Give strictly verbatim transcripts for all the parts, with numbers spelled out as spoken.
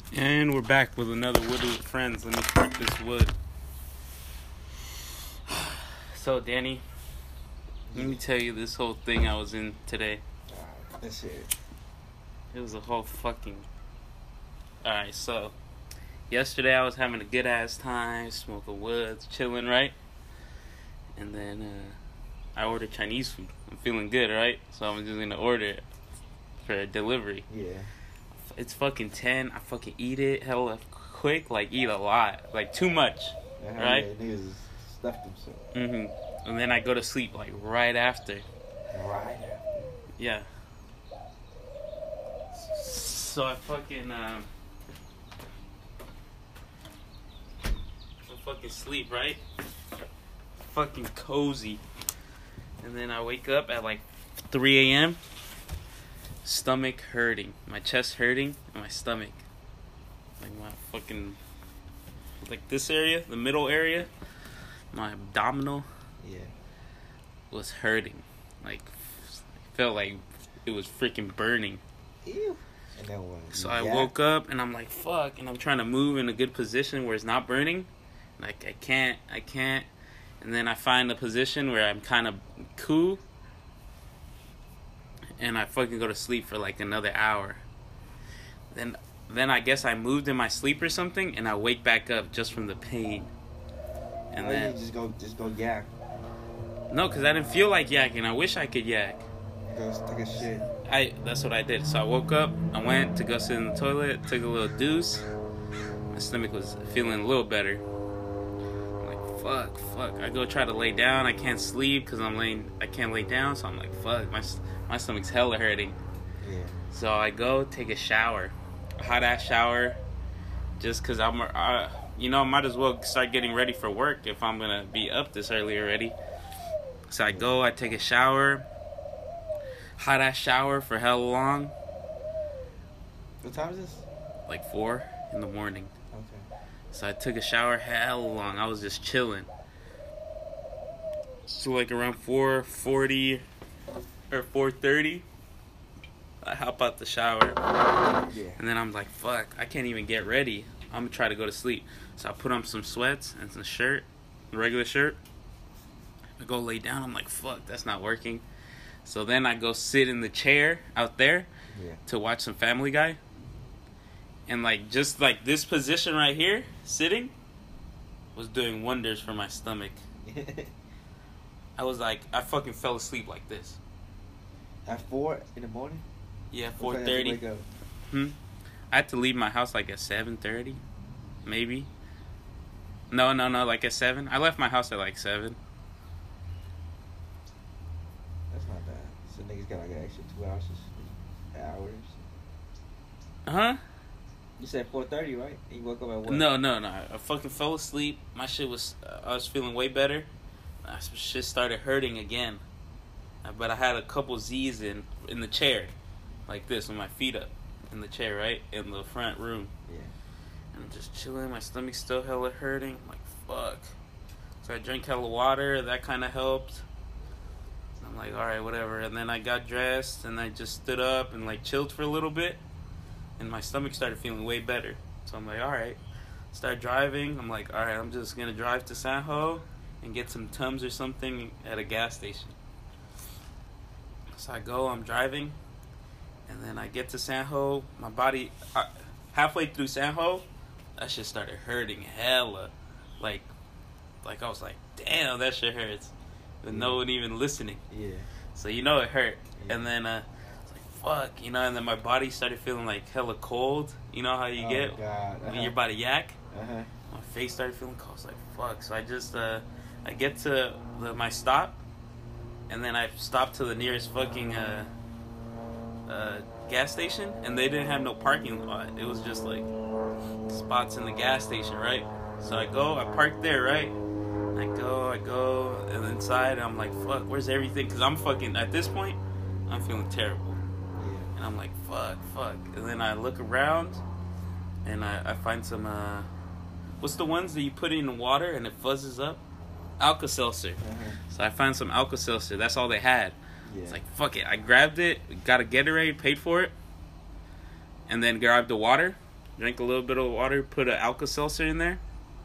And we're back with another Wood with Friends. Let me spark this wood. So, Danny, let me tell you this whole thing I was in today. Alright, let's hear it. It was a whole fucking... Alright, so, yesterday I was having a good-ass time, smoking woods, chilling, right? And then, uh, I ordered Chinese food. I'm feeling good, right? So I'm just gonna order it for a delivery. Yeah. It's fucking ten. I fucking eat it hella quick, like eat a lot, like too much, Uh-huh, right? Yeah, niggas stuffed themselves. Mhm. And then I go to sleep like right after. Right after. Yeah. So I fucking um. I fucking sleep, right? Fucking cozy. And then I wake up at like three a.m. Stomach hurting, my chest hurting, and my stomach, like my fucking, like this area, the middle area, my abdominal, Yeah. was hurting, like felt like it was freaking burning. Ew. And then what? So I Yeah. woke up and I'm like, fuck, and I'm trying to move in a good position where it's not burning, like I can't, I can't, and then I find a position where I'm kind of cool. And I fucking go to sleep for like another hour. Then then I guess I moved in my sleep or something, and I wake back up just from the pain. And Why then you just go, just go yak. no, cause I didn't feel like yakking. I wish I could yak. Go take a shit. I that's what I did. So I woke up, I went to go sit in the toilet, took a little deuce. My stomach was feeling a little better. I'm like, fuck, fuck. I go try to lay down. I can't sleep because I'm laying. I can't lay down. So I'm like, fuck. My my stomach's hella hurting. Yeah. So I go take a shower, a hot ass shower, just cause I'm, uh, you know, might as well start getting ready for work if I'm gonna be up this early already. So I go, I take a shower, hot ass shower for hella long, What time is this? like four in the morning. Okay. So I took a shower hella long. I was just chilling. So like around four forty or four thirty, I hop out the shower. Yeah. And then I'm like, fuck, I can't even get ready. I'm gonna try to go to sleep. So I put on some sweats and some shirt, a regular shirt. I go lay down. I'm like, fuck, that's not working. So then I go sit in the chair out there Yeah. to watch some Family Guy. And like, just like this position right here, sitting, was doing wonders for my stomach. I was like, I fucking fell asleep like this. At four in the morning? Yeah, What four time you have to thirty. wake up? Hmm. I had to leave my house like at seven thirty, maybe. No, no, no, like at seven. I left my house at like seven. That's not bad. So niggas got like an extra two hours, hours. Huh? You said four thirty, right? And you woke up at what? No, no, no. I fucking fell asleep. My shit was. Uh, I was feeling way better. My shit started hurting again. Uh, But I had a couple Z's in in the chair, like this, with my feet up in the chair, right in the front room. Yeah. And I'm just chilling. My stomach's still hella hurting. I'm like, fuck. So I drank hella water. That kind of helped. I'm like, all right, whatever. And then I got dressed and I just stood up and like chilled for a little bit. And my stomach started feeling way better. So I'm like, all right. Start driving. I'm like, all right, I'm just going to drive to San Ho and get some Tums or something at a gas station. So I go, I'm driving. And then I get to San Ho. My body, I, halfway through San Ho, that shit started hurting hella. Like, like I was like, damn, that shit hurts. With no one even listening. Yeah. So you know it hurt. Yeah. And then uh, it's like, fuck, you know, and then my body started feeling like hella cold. You know how you Oh, get God. when Uh-huh. your body yak? Uh-huh. My face started feeling cold. I was like, fuck. So I just, uh, I get to the, my stop. And then I stopped to the nearest fucking uh, uh, gas station. And they didn't have no parking lot. It was just like spots in the gas station, right? So I go, I park there, right? I go, I go, and inside I'm like, fuck, where's everything? Because I'm fucking, at this point, I'm feeling terrible. Yeah. And I'm like, fuck, fuck. And then I look around, and I, I find some, uh, what's the ones that you put in water and it fuzzes up? Alka-Seltzer. Uh-huh. So I find some Alka-Seltzer. That's all they had. Yeah. It's like, fuck it. I grabbed it, got a Gatorade, paid for it, and then grabbed the water. drank a little bit of water, put an Alka-Seltzer in there.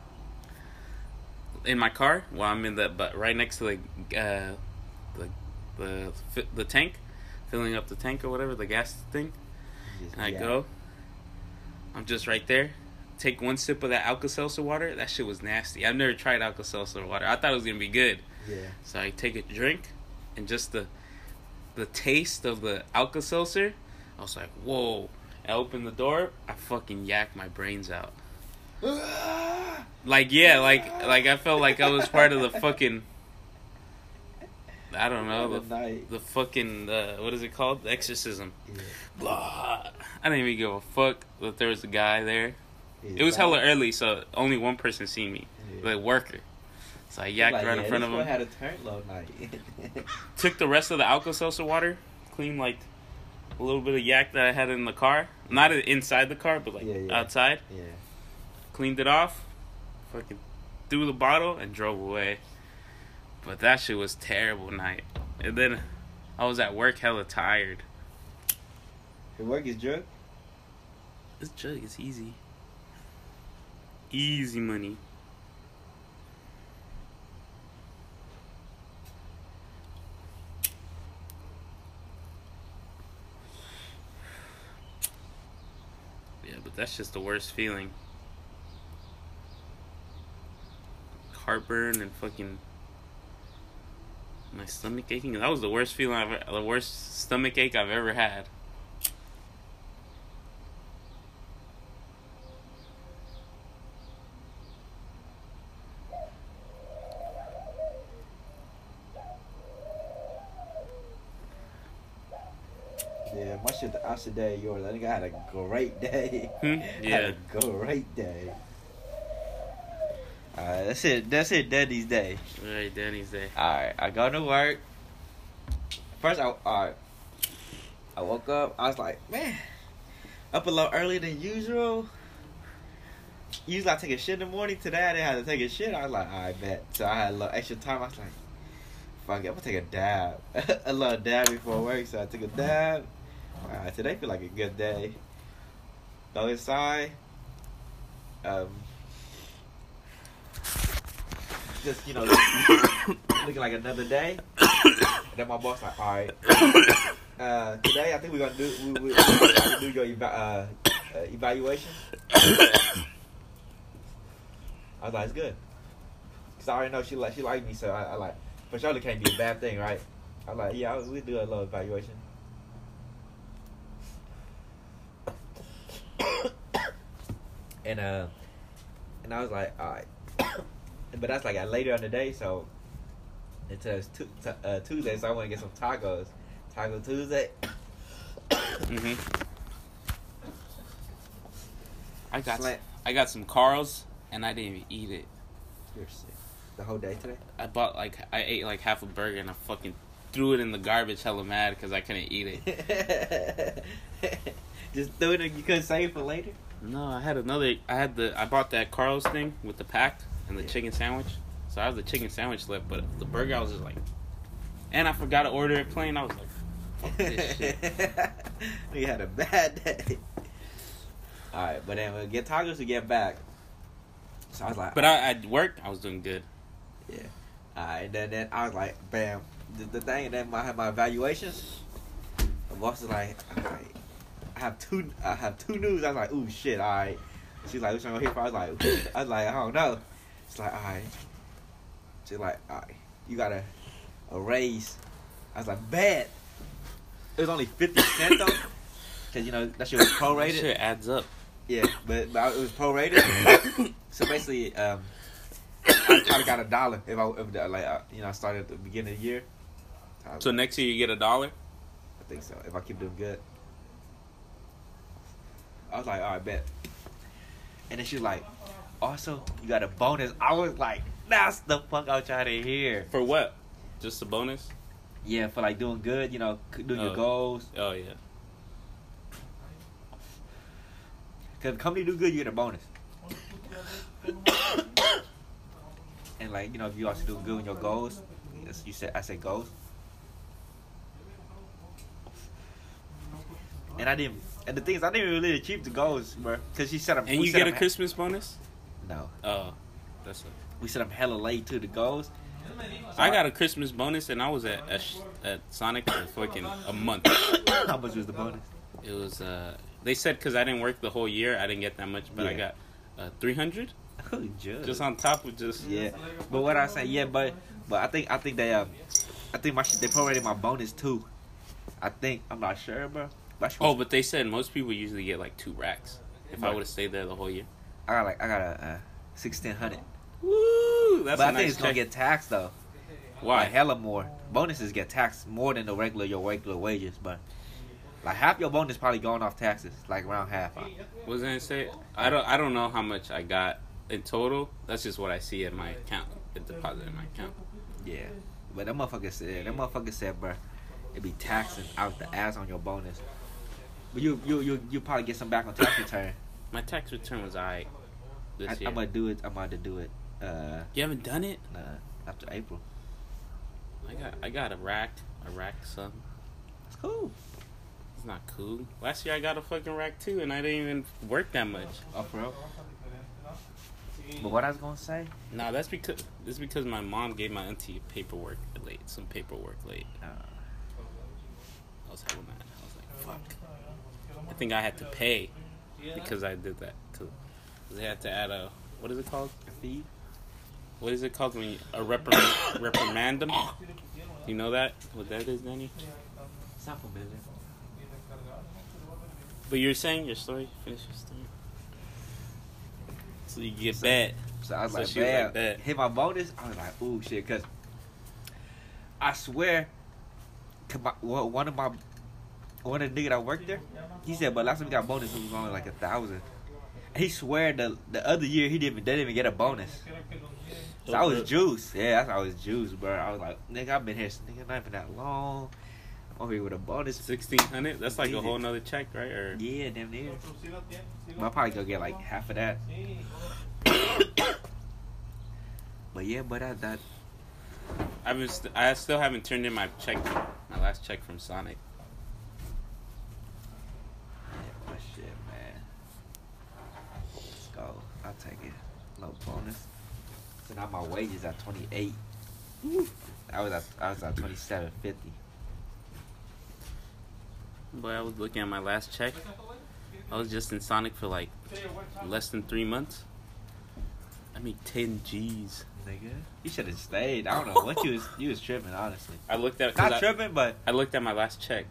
In my car, while I'm in the, but right next to the, uh, the, the, the tank, filling up the tank or whatever, the gas thing. And I yeah. go, I'm just right there. Take one sip of that Alka-Seltzer water. That shit was nasty. I've never tried Alka-Seltzer water. I thought it was gonna be good. Yeah. So I take a drink, and just the, the taste of the Alka-Seltzer, I was like, whoa. I opened the door. I fucking yacked my brains out. Like, yeah, like, like I felt like I was part of the fucking, I don't know, the, the fucking, uh, what is it called? The exorcism. Yeah. Blah. I didn't even give a fuck that there was a guy there. Yeah, it was hella early, so only one person seen me, yeah. The worker. So I yacked like, right yeah, in front of him. Had a turn low night. Took the rest of the Alka-Seltzer water, cleaned like a little bit of yak that I had in the car. Not inside the car, but like yeah, yeah. outside. Yeah. Cleaned it off, fucking threw the bottle, and drove away. But that shit was terrible night. And then I was at work hella tired. Your work is drug? It's drug. It's easy. Easy money. Yeah, but that's just the worst feeling. Heartburn and fucking my stomach aching. That was the worst feeling I've ever, the worst stomach ache I've ever had. Yeah, my shit the opposite day of yours. I think I had a great day. Hmm? Yeah. I had a great day. Alright, that's it. That's it, Danny's day. Alright, Danny's day. Alright, I go to work. First, I alright. I woke up. I was like, man, up a little earlier than usual. Usually I take a shit in the morning. Today I didn't have to take a shit. I was like, alright, bet. So I had a little extra time. I was like, fuck it, I'm gonna take a dab. A little dab before work. So I took a dab. Alright, today feel like a good day. Go inside. Um. Just, you know, looking like another day. And then my boss like, all right, uh, today I think we're gonna do we, we, we're gonna do your eva- uh, uh, evaluation. I was like, it's good, cause I already know she like she liked me, so I, I like for sure it can't be a bad thing, right? I was like, yeah, we do a little evaluation. and uh, and I was like, all right. But that's like later in the day, so until it's t- t- uh, Tuesday, so I want to get some tacos. Taco Tuesday. Mhm. I got Slant. I got some Carl's and I didn't even eat it. You're sick. The whole day today. I bought like I ate like half a burger and I fucking threw it in the garbage, hella mad because I couldn't eat it. Just threw it and you couldn't save for later. No, I had another. I had the. I bought that Carl's thing with the pack. And the yeah. chicken sandwich. So I have the chicken sandwich left, but the burger I was just like, and I forgot to order it plain. I was like, fuck this shit. You had a bad day. Alright, but then we'll get tacos to get back. So I was like, but I, at work, I was doing good. Yeah. Alright, then then I was like, bam. The, the thing, and then I had my evaluations. The boss was like, alright, I have two. I have two news. I was like, ooh shit. Alright. She's like, which one gonna hit for? I was like, I was like, I don't know. It's like, alright. She's like, alright, you got a, a raise. I was like, bad. It was only fifty cents though. Cause you know, that shit was prorated. That shit adds up. Yeah, but, but it was prorated. So basically, um, I kind of got a dollar if I, if the, like, uh, you know, I started at the beginning of the year. So like, next year you get a dollar? I think so, if I keep doing good. I was like, alright, bet. And then she was like, also, you got a bonus. I was like, that's the fuck I was trying to hear. For what? Just a bonus? Yeah, for like doing good, you know, doing oh. your goals. Oh, yeah. Because the company do good, you get a bonus. And like, you know, if you also do good in your goals, you said, I said goals. And I didn't, And the thing is, I didn't really achieve the goals, bro. Because she set up. And you set get a up, Christmas bonus? No. Oh, that's it. We set up hella late to the goals. So I got a Christmas bonus, and I was at at, at Sonic for fucking a month. How much was the bonus? It was, uh, they said because I didn't work the whole year, I didn't get that much, but I Yeah. got uh, three hundred Oh, just. just on top of just. Yeah, but what I say, yeah, but but I think I think they um, I think my shit- they prorated my bonus too. I think I'm not sure, bro. But I should- Oh, but they said most people usually get like two racks. If I Right. would have stayed there the whole year. I got like I got a uh, sixteen hundred. Woo! That's But a I nice think it's gonna check. get taxed though. Why? Like hella more. Bonuses get taxed more than the regular your regular wages, but like half your bonus probably going off taxes, like around half. Huh? What was I gonna say? I don't. I don't know how much I got in total. That's just what I see in my account. The deposit in my account. Yeah, but that motherfucker said that motherfucker said, bro, it be taxing out the ass on your bonus. But you you you you probably get some back on tax return. My tax return was alright this I, year. I'm gonna do it. I'm about to do it. Uh, You haven't done it? nah, after April. I got. I got a rack. A rack, son. It's cool. It's not cool. Last year I got a fucking rack too, and I didn't even work that much. Oh, for real? But what I was gonna say? Nah, that's because this because my mom gave my auntie paperwork late. Some paperwork late. Uh, I was hella mad. I was like, fuck. I think I had to pay because I did that. Cause they had to add a what is it called? a fee? What is it called when you, a reprimand, reprimandum? You know that? What that is, Danny? It's not familiar. But you're saying your story. Finish your story. So you get bad. So I was So like, she was man, like that. hit my bonus. I was like, ooh, shit, cause I swear, 'cause my, one one of my one of the nigga that worked there, he said, but last time we got bonus, it was only like a thousand. He swear the the other year he didn't they didn't even get a bonus. So I was juice. Yeah, that's how I was juice, bro. I was like, nigga, I've been here, nigga, not even that long. I'm over here with a bonus. Sixteen hundred. That's like a whole nother check, right? Or Yeah, damn near. I'll probably go get like half of that. But yeah, but that that I was. St- I still haven't turned in my check. My last check from Sonic. yeah, my shit, man. Let's go. I'll take it. No bonus. So now my wages at twenty eight. I was at I was at twenty seven fifty. Boy, I was looking at my last check. I was just in Sonic for like less than three months. I made ten G's. Nigga, you should have stayed. I don't know what you was you was tripping, honestly. I looked at. 'cause Not I, tripping, but I looked at my last check.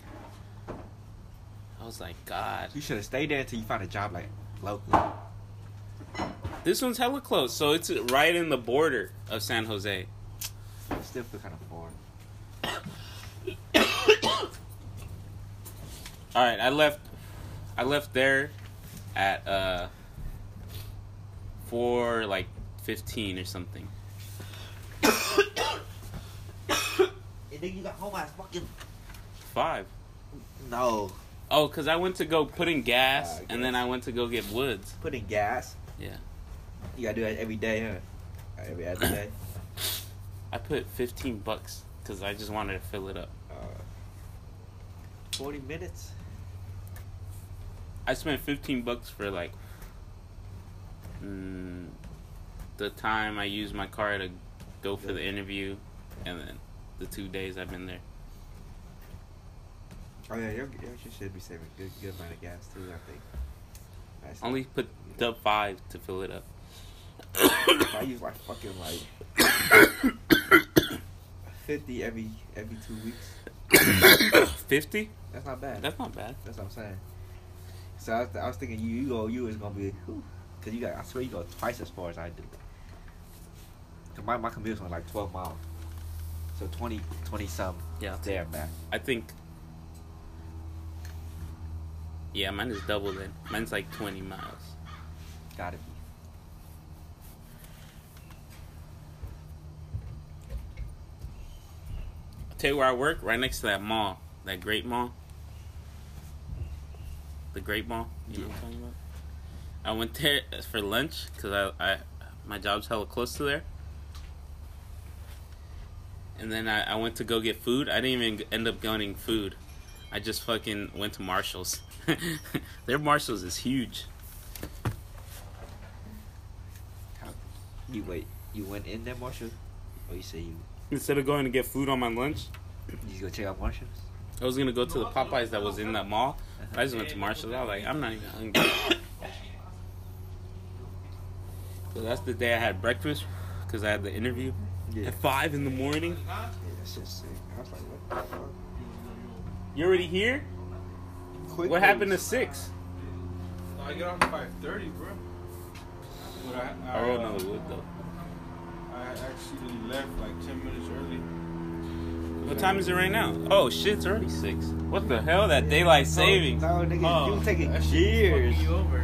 I was like, God, you should have stayed there until you found a job like locally. this one's hella close. So it's right in the border of San Jose. I still feel kind of bored. All right, I left. I left there at uh four like fifteen or something. And then you got home at fucking Five. no. Oh, cause I went to go put in gas, Ah, and then I went to go get woods. Put in gas. Yeah, You gotta do that every day, huh? Every other day. I put fifteen bucks because I just wanted to fill it up. Uh, Forty minutes. I spent fifteen bucks for like mm, the time I used my car to go for the interview, and then the two days I've been there. Oh yeah, you should be saving a good good amount of gas too. I think. That's Only put up five to fill it up. I use like fucking like fifty every every two weeks. Fifty? That's not bad. That's not bad. That's what I'm saying. So I was, I was thinking you you go you is gonna be because you got I swear you go twice as far as I do. Cause my my commute was like twelve miles, so twenty twenty some Yeah, there and back. I think. Yeah, mine is double then. Mine's like twenty miles. Gotta be. I'll tell you where I work, right next to that mall, that Great Mall. The Great Mall, you know what I'm talking about? I went there for lunch because I, I, my job's hella close to there. And then I, I went to go get food. I didn't even end up getting food. I just fucking went to Marshalls. Their Marshalls is huge. You wait. You went in there, Marshall? Or you say you... Instead of going to get food on my lunch, You go check out Marshalls? I was gonna go to the Popeyes that was in that mall. I just went to Marshalls. I was like, I'm not even hungry. So that's the day I had breakfast because I had the interview Yeah. at five in the morning. Yeah, that's just sick. I was like, what the fuck? You already here? Quick What happened to six? No, I get off at five thirty, bro. But I, I, I don't uh, know the wood though. I actually left like ten minutes early. What time is it right now? Oh shit, it's already six. What the hell? That daylight savings. No, nigga, Oh, you taking that shit years. fucking you over.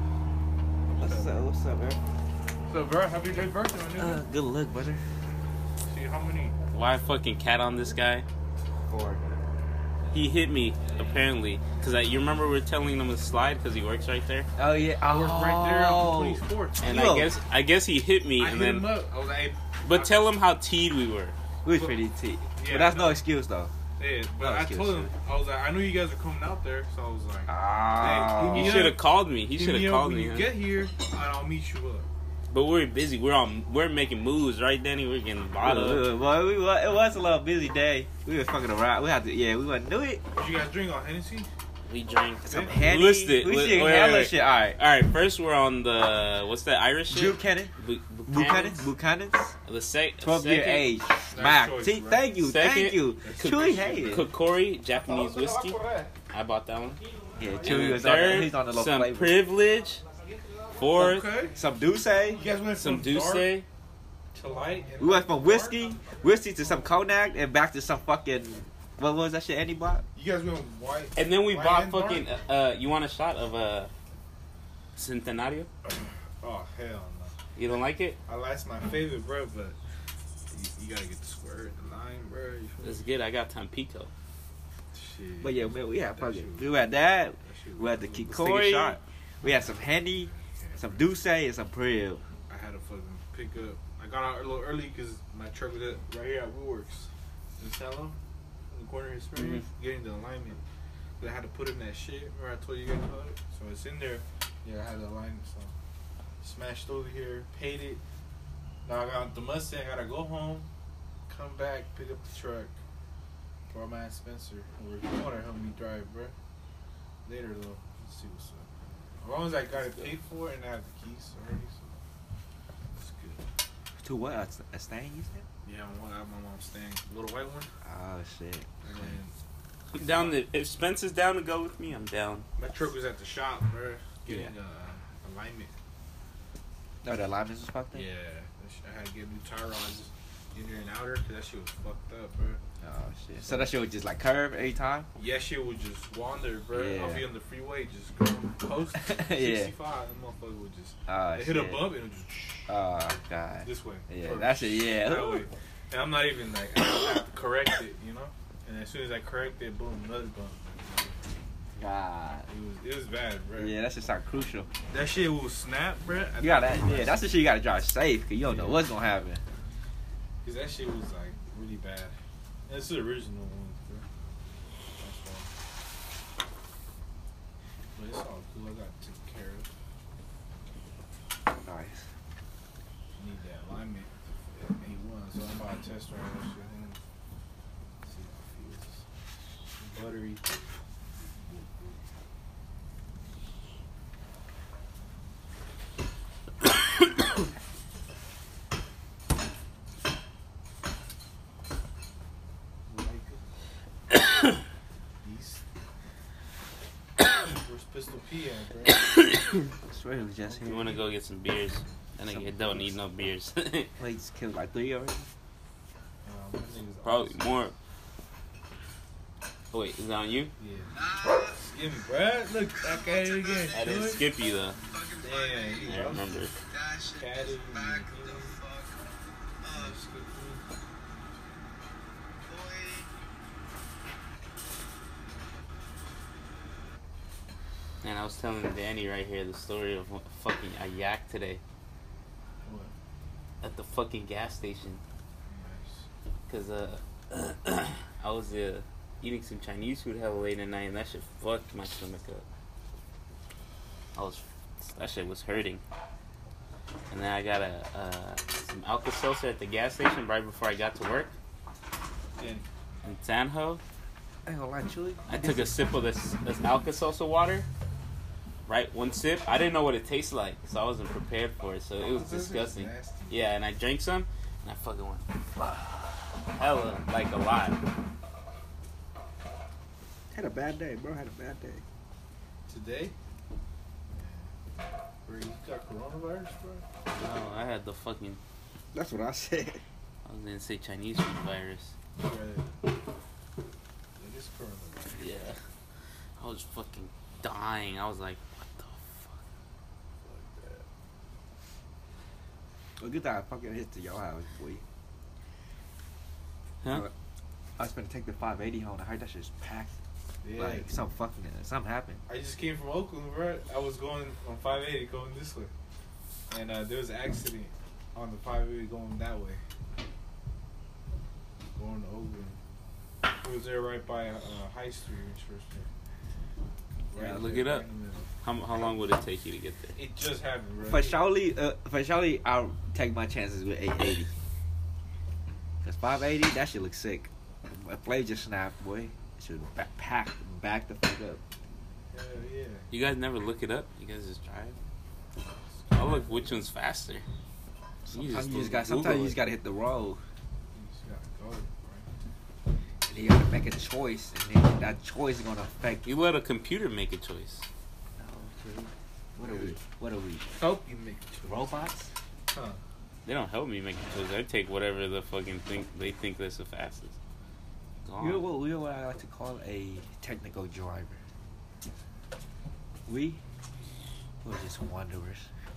What's up? What's up, man? So, bro, happy day birthday, my nigga. Uh, good luck, brother. See how many? Why fucking cat on this guy? Four. He hit me apparently because I. You remember we were telling him to slide because he works right there, Oh yeah, I oh. work right there on twenty-fourth. and Yo. I guess I guess he hit me I and hit then. him up. I was like, hey, But tell him how teed we were. We was pretty T. Yeah, but that's I no know. excuse though. yeah, but No I excuse, told him, I was like, I knew you guys were coming out there, so I was like, Ah. Hey, He Yeah. should have called me. He hit should have me up called when me. you Huh? get here, and I'll meet you up. But we're busy. We're on. We're making moves right then. We're getting bottled. Well, we, wa- it was a little busy day. We were fucking around. We had to, yeah, we wouldn't do it. Did you guys drink on Hennessy? We drank. Some Yeah. Henny. List it. We Li- seen wait, hella wait, wait. shit. All right. All right. First, we're on the what's that Irish shit? Buchanan. Bu- Buchanan. Buchanan's? Buchanan's. The sec- twelve year second- age. Nice Smack. choice, See, bro. thank you. Second. Thank you. Cook- Chewy hated. Kokori Japanese whiskey. I bought that one. Yeah, And Chewy then was on, third, he's on the little some flavor. privilege. Fourth, Okay. Some Douce. You guys went some from dark Douce. to light. And We went from whiskey, whiskey to some cognac, and back to some fucking, what was that shit Andy bought? You guys went white. And then we white bought and dark? fucking. Uh, you want a shot of uh, Centenario? Oh hell no! You don't like it? I that's my favorite, bro. But you, you gotta get the squirt, the lime, bro. You feel It's good. I got Tampico. shit. But yeah, man, we had That fucking, shit- we had that, that shit we had the was- Kikori, Let's take a shot. we had some Henny, some Douce, and some Priv. I had to fucking pick up. I got out a little early because my truck was at, right here at Woolworks in Salem, in the corner of Experience, Mm-hmm. getting the alignment. But I had to put in that shit. Remember I told you guys about it? So it's in there. Yeah, I had the alignment. So smashed over here, paid it. Now I got the Mustang. I gotta go home, come back, pick up the truck. For my Aunt Spencer. We're going to help me drive, bro. Later though, let's see what's up. As long as I got it paid for and I have the keys already, so it's good. To what? A, a Stang, you said? Yeah, I want I have my mom's thing, little white one, Oh, shit. and then I'm down. To, if Spence is down to go with me, I'm down. my truck was at the shop, bro, getting Yeah. uh, alignment. No, the alignments was fucked up? Yeah, that shit- I had to get new tire rods in there and outer because that shit was fucked up, bro. Oh, shit. So that shit would just like curve every time? Yeah, shit would just wander, bro. Yeah. I'll be on the freeway, just going post Yeah. sixty-five, and motherfucker would just Oh, it shit. hit a bump and it would just Oh, God. this way. Yeah, Or that's it, yeah. that way. And I'm not even like I don't have to correct it, you know. And as soon as I correct it, boom, another bump. God. It was it was bad, bro. Yeah, that shit sound crucial. That shit will snap, bro. You gotta, yeah, that's the shit you gotta drive safe, cause you don't know what's gonna happen. Cause that shit was like really bad. And it's the original one, bro. That's why. But it's all cool. I got it taken care of. Nice. Need that alignment at A one, so I'm about to test drive that shit. And see how it feels. Buttery. East. Where's Pistol P at, bro? I swear it was just You here. want to go get some beers? And I don't need no beers. Wait, just killed like three already? Um, that nigga's Probably awesome. more. Oh, wait, is that on you? Yeah. Give me, bro. Look, back at it again. I didn't Short. skip you though. Damn, you I remember. Caddy, you know. And I was telling Danny right here the story of what fucking a yak today What? at the fucking gas station. Nice. Cause uh, I was uh, eating some Chinese food hella late at night, and that shit fucked my stomach up. I was, that shit was hurting. And then I got a uh, some Alka-Seltzer at the gas station right before I got to work And in San Ho. I ain't gonna lie, Chewy. I took a sip of this, this Alka-Seltzer water. Right, one sip. I didn't know what it tastes like, so I wasn't prepared for it. So it was disgusting. Nasty. Yeah, and I drank some, and I fucking went hella, like a lot. Had a bad day, bro. Had a bad day. Today? Bro, you got coronavirus, bro? No, I had the fucking, That's what I said. I was gonna say Chinese food virus. Right. It is coronavirus. Yeah. I was fucking dying. I was like, what the fuck? Like that. Well, good thing I fucking hit to your house, boy. Huh? I was gonna take the five eighty home. I heard that shit's packed. Yeah. Like, something fucking, something happened. I just came from Oakland, bro. I was going on five eighty going this way. And uh, there was an accident on the five eighty going that way. Going to Oakland. It was there right by uh, High Street in Church. Yeah, look it up. How how long would it take you to get there? It just happened, bro. For surely, uh, for surely, I'll take my chances with eight eighty. Cause five eighty, that shit looks sick. If Flav just snapped, boy, it should back, pack, back the fuck up. Hell yeah. You guys never look it up? You guys just drive? I'll look which one's faster. Sometimes you look- just got, Google sometimes you it. just gotta hit the road. You just gotta go, bro. And then you gotta make a choice, and then that choice is gonna affect you. You let a computer make a choice. What are we? What are we? Help you make a choice. Robots? Huh. They don't help me make a choice. I take whatever the fucking think they think that's the fastest. Gone. You're what, you're what I like to call a technical driver. We were just wanderers.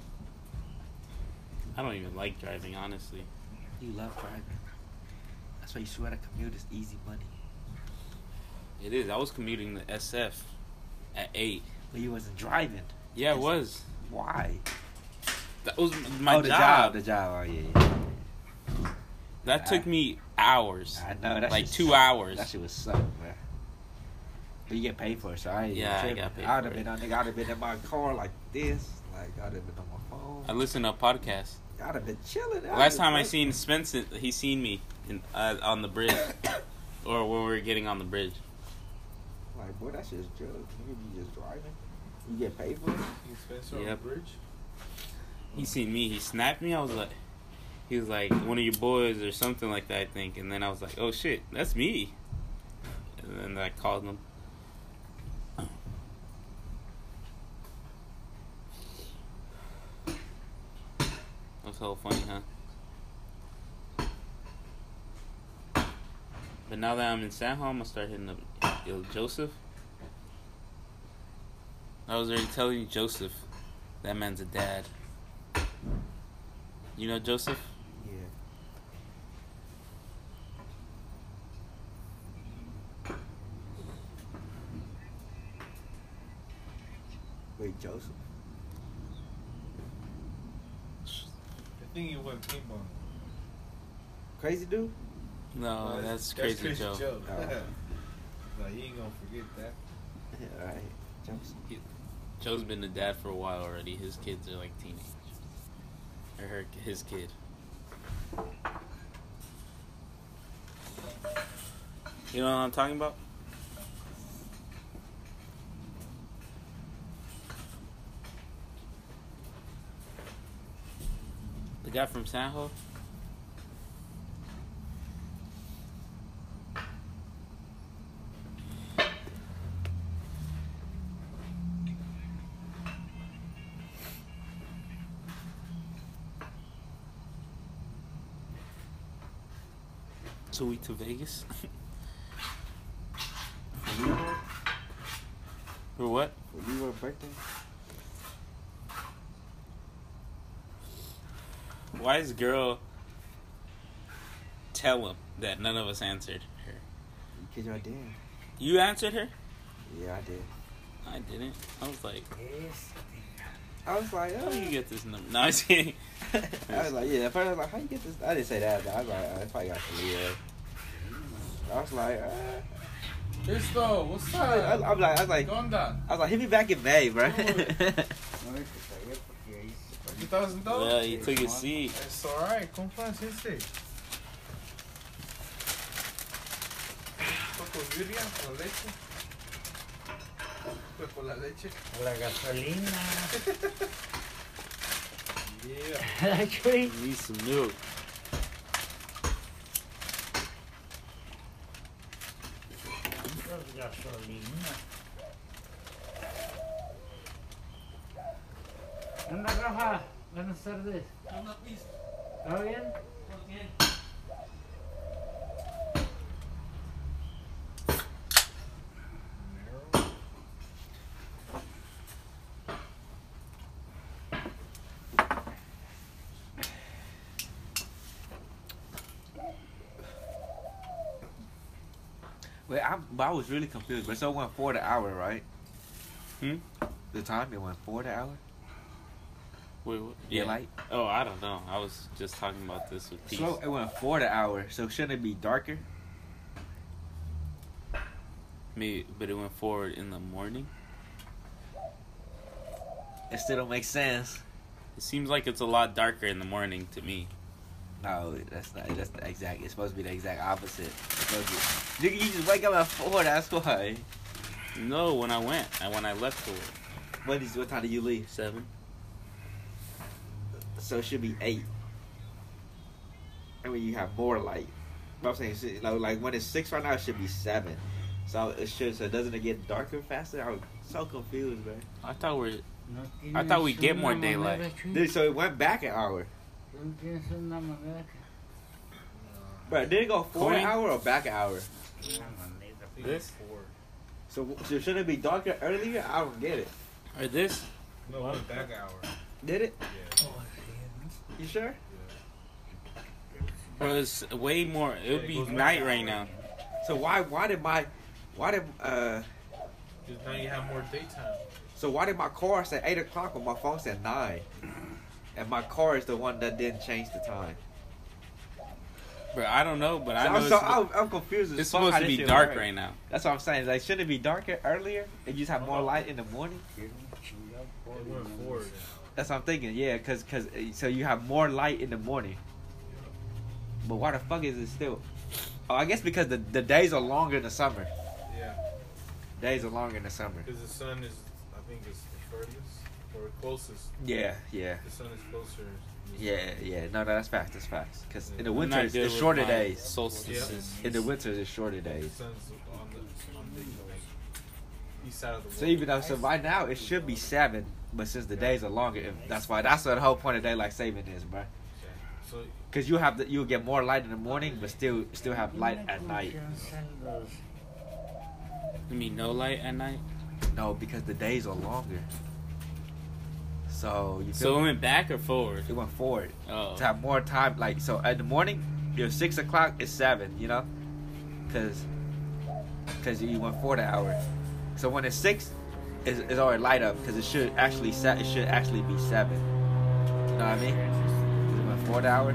I don't even like driving, honestly. You love driving. That's why you swear to commute is easy money. It is. I was commuting to S F at eight. But you wasn't driving. Yeah, it was. Why? That was my oh, the job. job. The job. Oh, yeah, yeah. That took me hours. I know. That Like shit two suck. hours. That shit was suck, man. But you get paid for it, so I ain't Yeah, I tripping. got paid I'd for have been, it. on, nigga, I'd have been in my car like this. Like, I'd have been on my phone. I listened to a podcast. I'd have been chilling. I'd Last have time I been- seen Spencer, he seen me in, uh, on the bridge, or when we were getting on the bridge. Like, boy, that shit's drugs. Nigga, you just driving. You get paid for it. You Spencer on Yep. the bridge? He seen me. He snapped me. I was like, he was like one of your boys or something like that, I think. And then I was like, oh shit, that's me. And then I called him. That's hella funny, huh? But now that I'm in San Juan, I'm gonna start hitting up yo, Joseph. I was already telling you, Joseph. That man's a dad. You know Joseph? Yeah. Wait, Joseph? I think he went ping pong. Crazy dude? No, No, that's, crazy, Joe. Oh. No, he ain't gonna forget that. Yeah, alright. Joseph. Joe's been a dad for a while already. His kids are like teenage. Or her, his kid. You know what I'm talking about? The guy from San Ho? Two weeks to Vegas? For you, bro? For what? For you, your birthday? Why is girl tell him that none of us answered her? Because y'all did. You answered her? Yeah, I did. I didn't. I was like, Yes. I was like, how oh. do you get this number? No, I was kidding. I was like, yeah. At first, I was like, how you get this? I didn't say that. But I was like, I probably got Kalia. I was like, uh. Listo, what's I, I, up? I'm like, I was like, ¿Qué onda? I was like, hit me back in May, bro. ¿Tú estabas sentado? Yeah, you took your seat. It's alright, compa, siéntate. ¿Esto con birria, con leche? Pues con la leche. La gasolina. Yeah. Actually, You need some milk. gasolina. Anda, Rafa. Buenas tardes. ¿Todo bien? Wait, I, but I was really confused. But so it went four the hour, right? Hmm? The time it went four the hour. Wait, what? Yeah, light. Oh, I don't know. I was just talking about this with Peace. So it went four the hour. So shouldn't it be darker? Maybe, but it went forward in the morning. It still don't make sense. It seems like it's a lot darker in the morning to me. No, that's not. That's the exact. It's supposed to be the exact opposite. It's supposed to be, nigga, you just wake up at four. That's why. No, when I went, and when I left for work. What is? What time do you leave? Seven. So it should be eight. And when you have more light, but I'm saying, shit, like, like when it's six right now, it should be seven. So it should. So doesn't it get darker faster? I was so confused, man. I thought we're. ¿No I thought tienes we'd get more una daylight. moneda, Chuy? Dude, so it went back an hour. ¿No tienes una moneda que- But did it go forward an Coin? hour or back an hour? una moneda? I think This? it's four. So, so should it be darker earlier? I don't get it. Or this? No, it went back hour. Did it? Yeah. Oh, sí, You sure? Bro, it's way more. It would Yeah, it be goes back night that right way. now. So why why did my why did uh Because now you have more daytime. so why did my car say eight o'clock when my phone said nine? And my car is the one that didn't change the time. Bro, I don't know, but I So know I'm, it's, so, I'm, I'm confused. As it's fuck supposed how to this be shit dark work. right now. That's what I'm saying. Like, shouldn't it be darker earlier and you just have more light in the morning? It went forward. That's what I'm thinking. Yeah, cause, cause uh, so you have more light in the morning. But why the fuck is it still? Oh, I guess because the the days are longer in the summer. Yeah. Days are longer in the summer. Because the sun is, I think, is the furthest or closest. Yeah, yeah, The sun is closer. yeah, yeah. No, no, that's facts. That's facts. Cause in the I'm winter not it's, good it's with shorter my days. Solstices. In the winter it's shorter The days. sun's on the, on the like, east side of the world. So even though so right now it should be seven, but since the days are longer, if, that's why that's what the whole point of daylight saving is, bro. So, Cause you have the, you'll get more light in the morning, but still still have light at night. You mean no light at night? No, because the days are longer. So you So feel it me? went back or forward? It went forward Oh. to have more time. Like so, in the morning, you're six o'clock. It's seven. You know, cause cause you went four the hour. So when it's six, it's, it's already light up. Cause it should actually set. It should actually be seven. You know what I mean? 'Cause it went four the hour.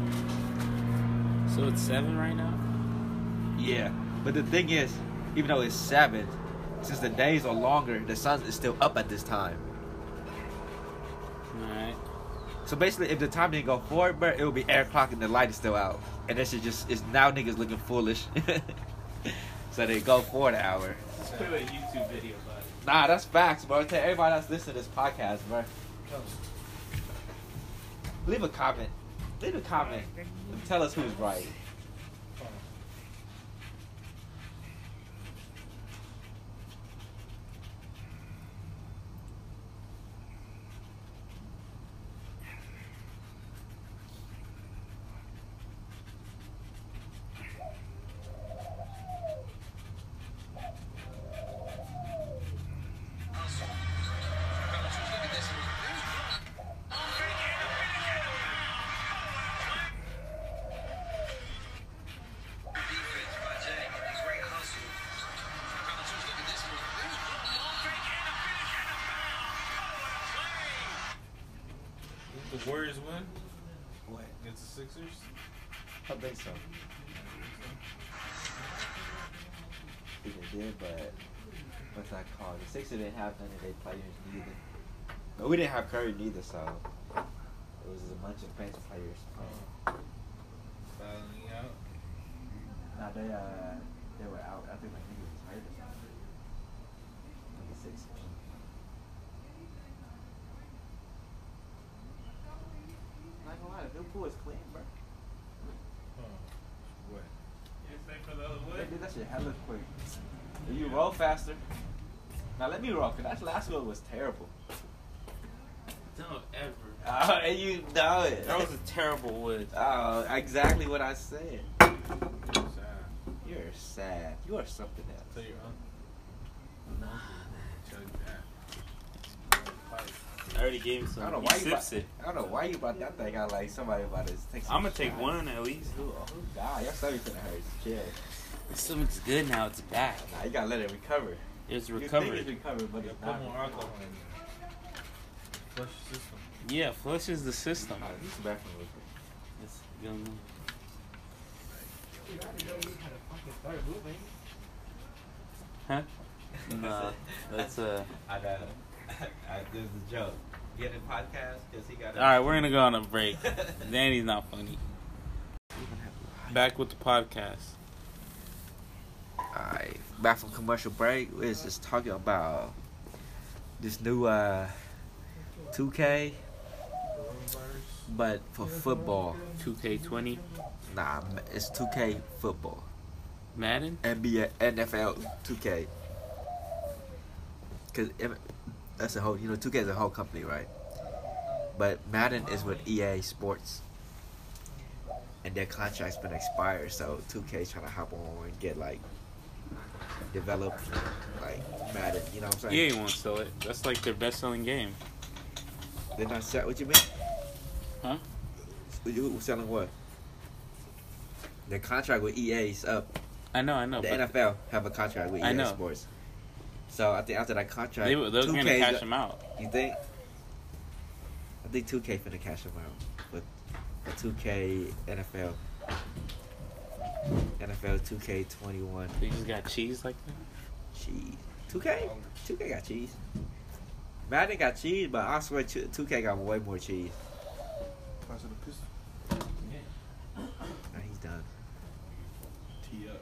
So it's seven right now? Yeah, but the thing is, even though it's seven, since the days are longer, the sun is still up at this time. Alright. So basically, if the time didn't go forward, bro, it would be eight o'clock and the light is still out, and that shit just is now niggas looking foolish. So they go for the hour. Let's put a YouTube video about it. Nah, that's facts, bro. Tell everybody that's listening to this podcast, bro. Leave a comment. Leave a comment and tell us who's right. the Warriors win What? against the Sixers. I think so. freaking did, but what's that called? The Sixers didn't have none of their players neither. But we didn't have Curry neither, so it was a bunch of bench players playing. Battling out. Nah, they uh they were out. I think like nigga was hurt or something. Like the Sixers. Not gonna lie, the new pool is clean, bro. Huh. What? They did that shit hella quick. You roll faster. Now let me roll, cause that last one was terrible. Don't ever. Oh, and you know it. That was a terrible wood. Oh, exactly what I said. Sad. You're sad. You are something else. Tell your uncle. Nah, Tell you that. I already gave him some. I don't know He why you sips brought, it. I don't know why you brought that thing out like somebody about to take some I'm gonna take shots. one at least. Oh, oh God, your stomach finna hurt. Chill. My stomach's good now. It's back. Nah, you gotta let it recover. It's You think recovered. it's recovered, but Yeah, it's put not. more alcohol in there. Flush the system. Yeah, flushes the system. Oh, use the bathroom real quick. It's gonna. Huh? Nah, that's uh. I know. I, this is a joke. Get a podcast because he got. All right, we're gonna go on a break. Danny's not funny. Back with the podcast. Alright, back from commercial break. We was just talking about this new uh two K, Coronavirus. but for football. two K twenty. Nah, it's two K football. Madden? N B A, N F L two K. Cause if, that's a whole, you know, two K is a whole company, right? But Madden is with E A Sports, and their contract's been expired. So two K is trying to hop on and get like develop like Madden. You know what I'm saying? E A won't sell it. That's like their best selling game. They're not selling. What you mean? Huh? You selling what? Their contract with E A is up. I know, I know. The but N F L have a contract with E A I know. Sports. So I think after that contract, they, they're two going to K's cash up- them out. You think? I think two K finna cash them out. But the two K N F L. N F L two K twenty-one. They just got cheese like that? Cheese. two K? two K got cheese. Madden got cheese, but I swear two K got way more cheese. Pass it a pistol. Now he's done. Tee up.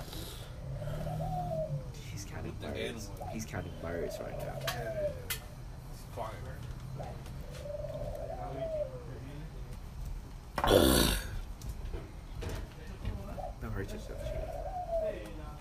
He's counting The birds. N-word. He's counting birds right now. Yeah, it's fire. Don't hurt yourself, Cheese.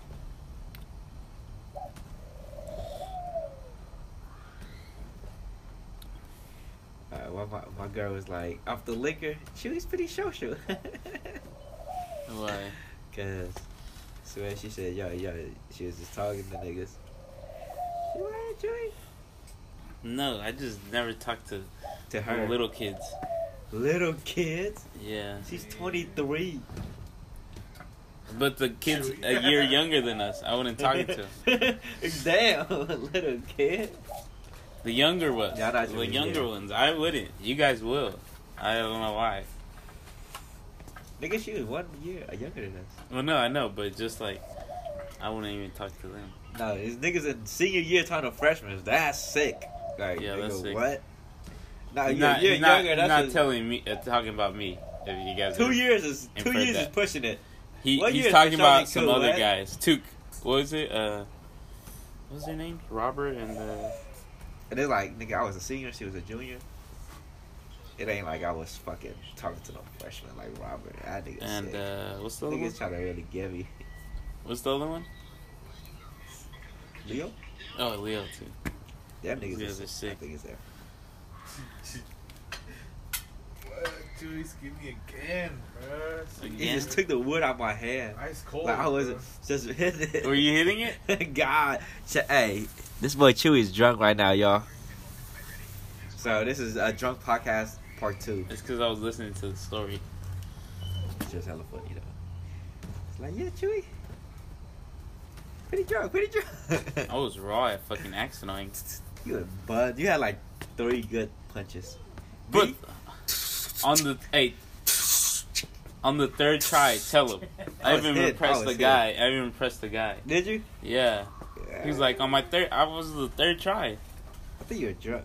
Uh, well, my, my girl was like, off the liquor, she was pretty social. Why? Cause, swear she said, yo, yo, she was just talking to niggas. She like, hey, Joey. No, I just never talked to To her. little kids. Little kids? Yeah. She's twenty-three. But the kids a year younger than us, I wouldn't talk to. Damn, little kid. The younger ones. Yeah, I know what you the mean, younger yeah. ones. I wouldn't. You guys will. I don't know why. Nigga, she was one year younger than us. Well, no, I know, but just like, I wouldn't even talk to them. No, these niggas in senior year talking to freshmen. That's sick. Like, Yeah, nigga, that's sick. what? No, He's you're, not, you're he's not, younger. he's That's not a- telling me, uh, talking about me. If you guys two are- years is two inferred years is that. pushing it. He, What he's year is talking Tashani about some cool, other right? guys. Took, what was it? Uh, what was their name? Robert and uh, And they're like, nigga, I was a senior, she was a junior. It ain't like I was fucking talking to no freshman like Robert. That nigga and sick. uh, what's the other one? Niggas trying to really give me. What's the other one? Leo? Oh, Leo too. Them niggas These are are sick. sick. I think it's there. What? Juice, give me again, bro. He Again? just took the wood out my hand. Ice cold. Like I was bro. just hitting it. Were you hitting it? God. Ch- Hey, this boy Chewy is drunk right now, y'all. So this is a drunk podcast part two. It's because I was listening to the story. It's just hella funny, you know. It's like, yeah, Chewy. Pretty drunk, pretty drunk. I was raw at fucking accident. You was bud. You had like three good punches. But Me? on the hey, On the third try, tell him. I I was even hit. impressed I the was guy. I even impressed the guy. Did you? Yeah. Yeah. He was like, on my third, I was the third try. I think you're drunk.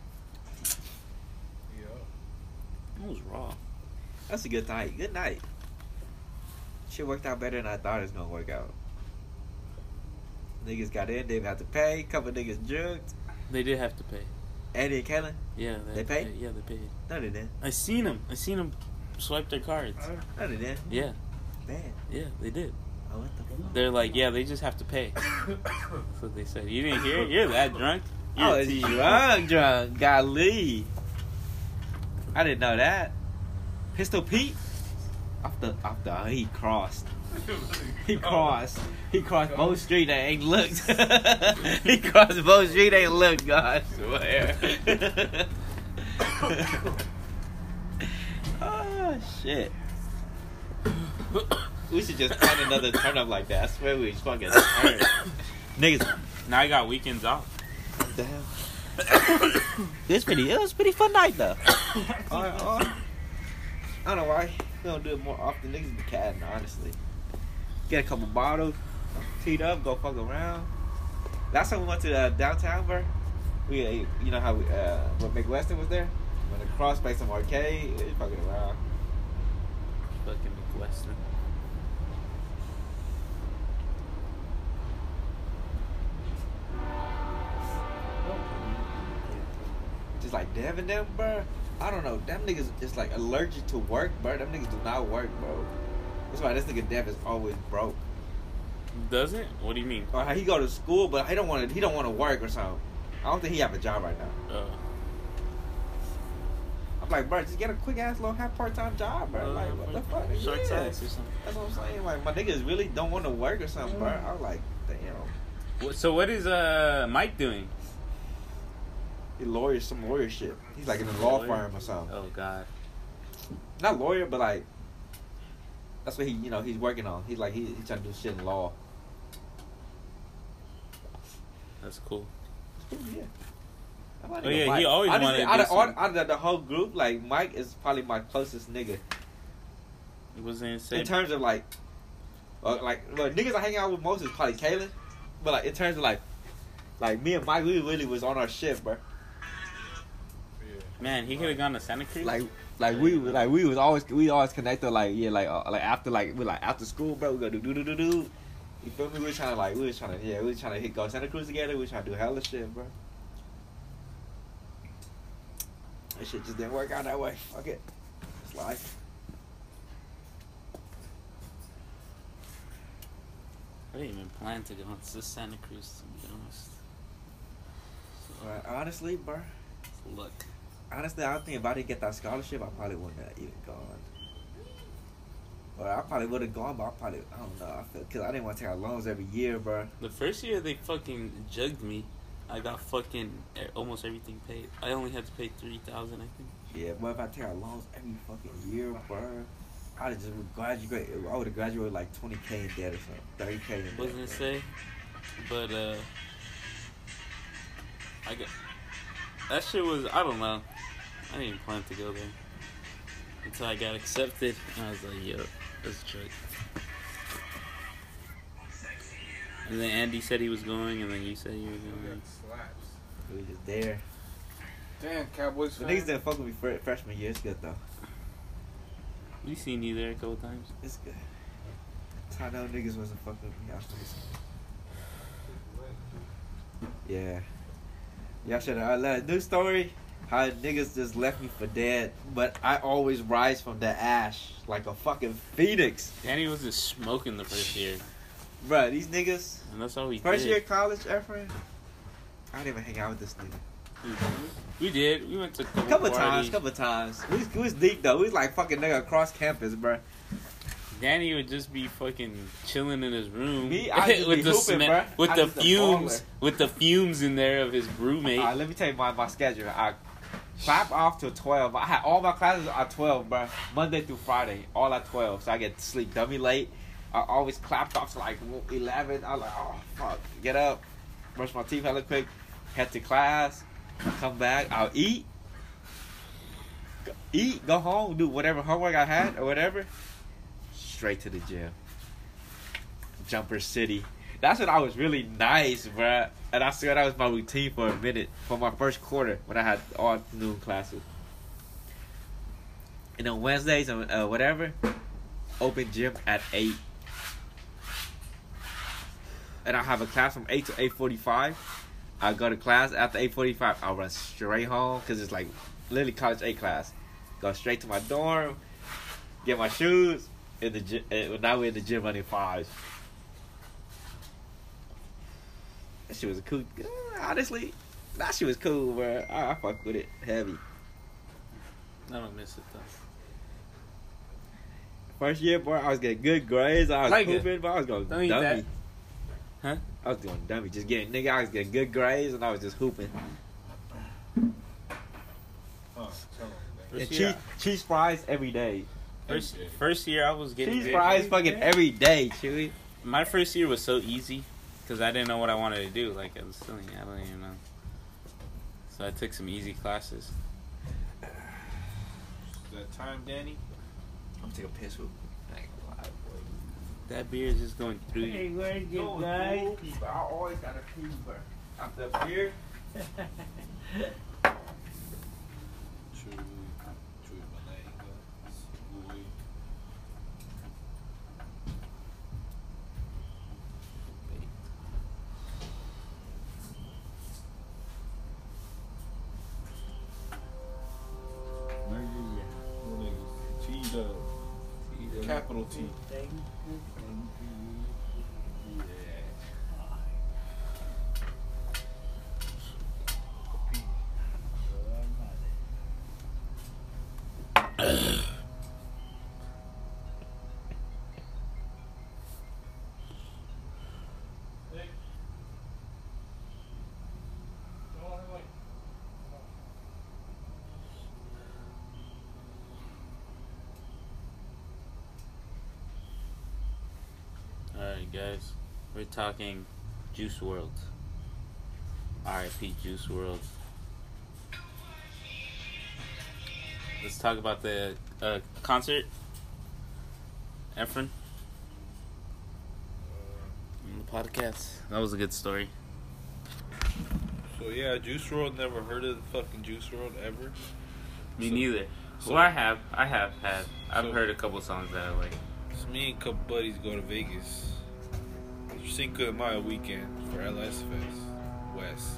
Yeah. It was raw. That's a good night. Good night. Shit worked out better than I thought it was gonna work out. Niggas got in, they didn't have to pay. Couple niggas drugged. They did have to pay. Andy and Kellen? Yeah. They had to paid? pay. Yeah, they paid. No, they didn't. I seen them. I seen them swipe their cards. No, they didn't. Yeah. Man. Yeah, they did. Oh, what the fuck? They're like, yeah, they just have to pay. That's what they said. You didn't hear? You're that drunk. You're Oh, a it's T. drunk, drunk. Golly. I didn't know that. Pistol Pete? Off the, off the, he crossed. He crossed. He crossed Bow Street and ain't looked. He crossed Bow Street and ain't looked, God, I swear. Oh, shit. We should just find another turn up like that. I swear we fucking turn. Niggas. Now I got weekends off. What the hell? It's pretty, it was a pretty fun night, though. uh, uh, I don't know why. We don't do it more often. Niggas be catting, honestly. Get a couple bottles, teed up, go fuck around. Last time we went to uh, downtown, bro, we, uh, you know how we, uh, when McWeston was there? When the cross played some arcade, we was fucking around. Fucking McWestern. Just like Devin them, bro. I don't know. Them niggas is like allergic to work, bro. Them niggas do not work, bro. That's why this nigga Dev is always broke. Doesn't? What do you mean? Or how he go to school, but he don't want to. He don't want to work or something. I don't think he have a job right now. Uh, I'm like, bro, just get a quick ass little half part time job, bro. Like, what the fuck? Shark Yeah. size or something. That's what I'm saying. Like, my niggas really don't want to work or something, bro. I was like, damn. What- So what is uh Mike doing? He lawyers some lawyer shit. He's like in a law Lawyer? firm or something. Oh God. Not lawyer, but like that's what he, you know, he's working on. He's like he, he's trying to do shit in law. That's cool. Yeah. I might Oh, go yeah, Mike. he always Honestly, wanted to out do of, all- some- out of the whole group, like Mike is probably my closest nigga He wasn't in insane. terms of like, uh, like look, niggas I hang out with most is probably Kaylin, but like in terms of like, like me and Mike, we really was on our shit, bro. Yeah. Man, he could have gone to Santa Cruz. Like, like we like we was always we always connected. Like yeah, like uh, like after like we like after school, bro. We go do do do do do. You feel me? We was trying to like we was trying to yeah we was trying to hit go Santa Cruz together. We was trying to do hella shit, bro. That shit just didn't work out that way. Fuck it. It's life. I didn't even plan to go to Santa Cruz, to be honest. So, But honestly, bro. look. Honestly, I don't think if I didn't get that scholarship, I probably wouldn't have even gone. Or I probably would have gone, but I probably I don't know. I feel because I didn't want to take out loans every year, bro. The first year they fucking jugged me. I got fucking e- almost everything paid. I only had to pay three thousand, I think. Yeah, but if I take out loans every fucking year, bro, I'd have just graduated. I would have graduated like twenty K in debt or something, thirty K in debt. Wasn't it say? But uh, I got that shit was I don't know. I didn't even plan to go there until I got accepted. And I was like, yo, let's check. And then Andy said he was going, and then you said you were going. Slaps. We was just there. Damn, Cowboys The fan. niggas didn't fuck with me fr- freshman year. It's good though. We seen you there a couple times. It's good. That's how I know niggas wasn't fucking with me. I was niggas. Yeah. Y'all should have. Uh, new story. How niggas just left me for dead, but I always rise from the ash like a fucking phoenix. Danny was just smoking the first year, Bruh, these niggas. and that's all we First did. year college, Efren. I didn't even hang out with this nigga. We did. We went to a couple, Couple parties. times, couple times. We was, we was deep though. We was like fucking nigga across campus, bruh. Danny would just be fucking chilling in his room Me, I just with be the hooping, sme- bruh. with I the just a fumes, baller. with the fumes in there of his brewmate. Alright, let me tell you my, my schedule. I clap off till twelve. I had all my classes at twelve, bruh. Monday through Friday, all at twelve. So I get to sleep dummy late. I always clapped off to like eleven. I was like, oh fuck, get up, brush my teeth hella quick, head to class, come back. I'll eat, go- eat, go home, do whatever homework I had or whatever. straight to the gym. Jumper City. That's when I was really nice, bruh. And I swear that was my routine for a minute. For my first quarter when I had all noon classes. And on Wednesdays and uh, whatever, open gym at eight. And I have a class from eight to eight forty-five. I go to class after eight forty-five. I'll run straight home because it's like literally college eight class. Go straight to my dorm, get my shoes. In the gym, uh, now we're in the gym running fives. That shit was cool. Honestly, that shit was cool, bro. I, I fuck with it heavy. I don't miss it though. First year, boy, I was getting good grades. I was Like it. hooping, but I was going Don't eat dummy. that. Huh? I was doing dummy, just getting nigga. I was getting good grades, and I was just hooping. Oh, tell 'em, man. And First cheese, year, cheese fries every day. first, first year I was getting Cheese good. fries fucking every day, Chewy. My first year was so easy because I didn't know what I wanted to do. Like I was still, I don't even know. So I took some easy classes. Is that time, Danny? I'm taking a piss with. I ain't gonna lie, boy. That beer is just going through Hey, you. where'd you guys? I always got a pee, bro. After a beer. Chewy, Chewy Malenga, Boy. T-Dub. Capital T. Alright, guys. We're talking Juice world. R I P Juice world. Let's talk about the uh, concert. Efren. On the podcast. That was a good story. So yeah, Juice world. Never heard of the fucking Juice world ever. Me So- neither. so- well, I have. I have had. I've So- heard a couple songs that I like. So me and a couple buddies go to Vegas. Cinco de Mayo weekend for L S Fest West.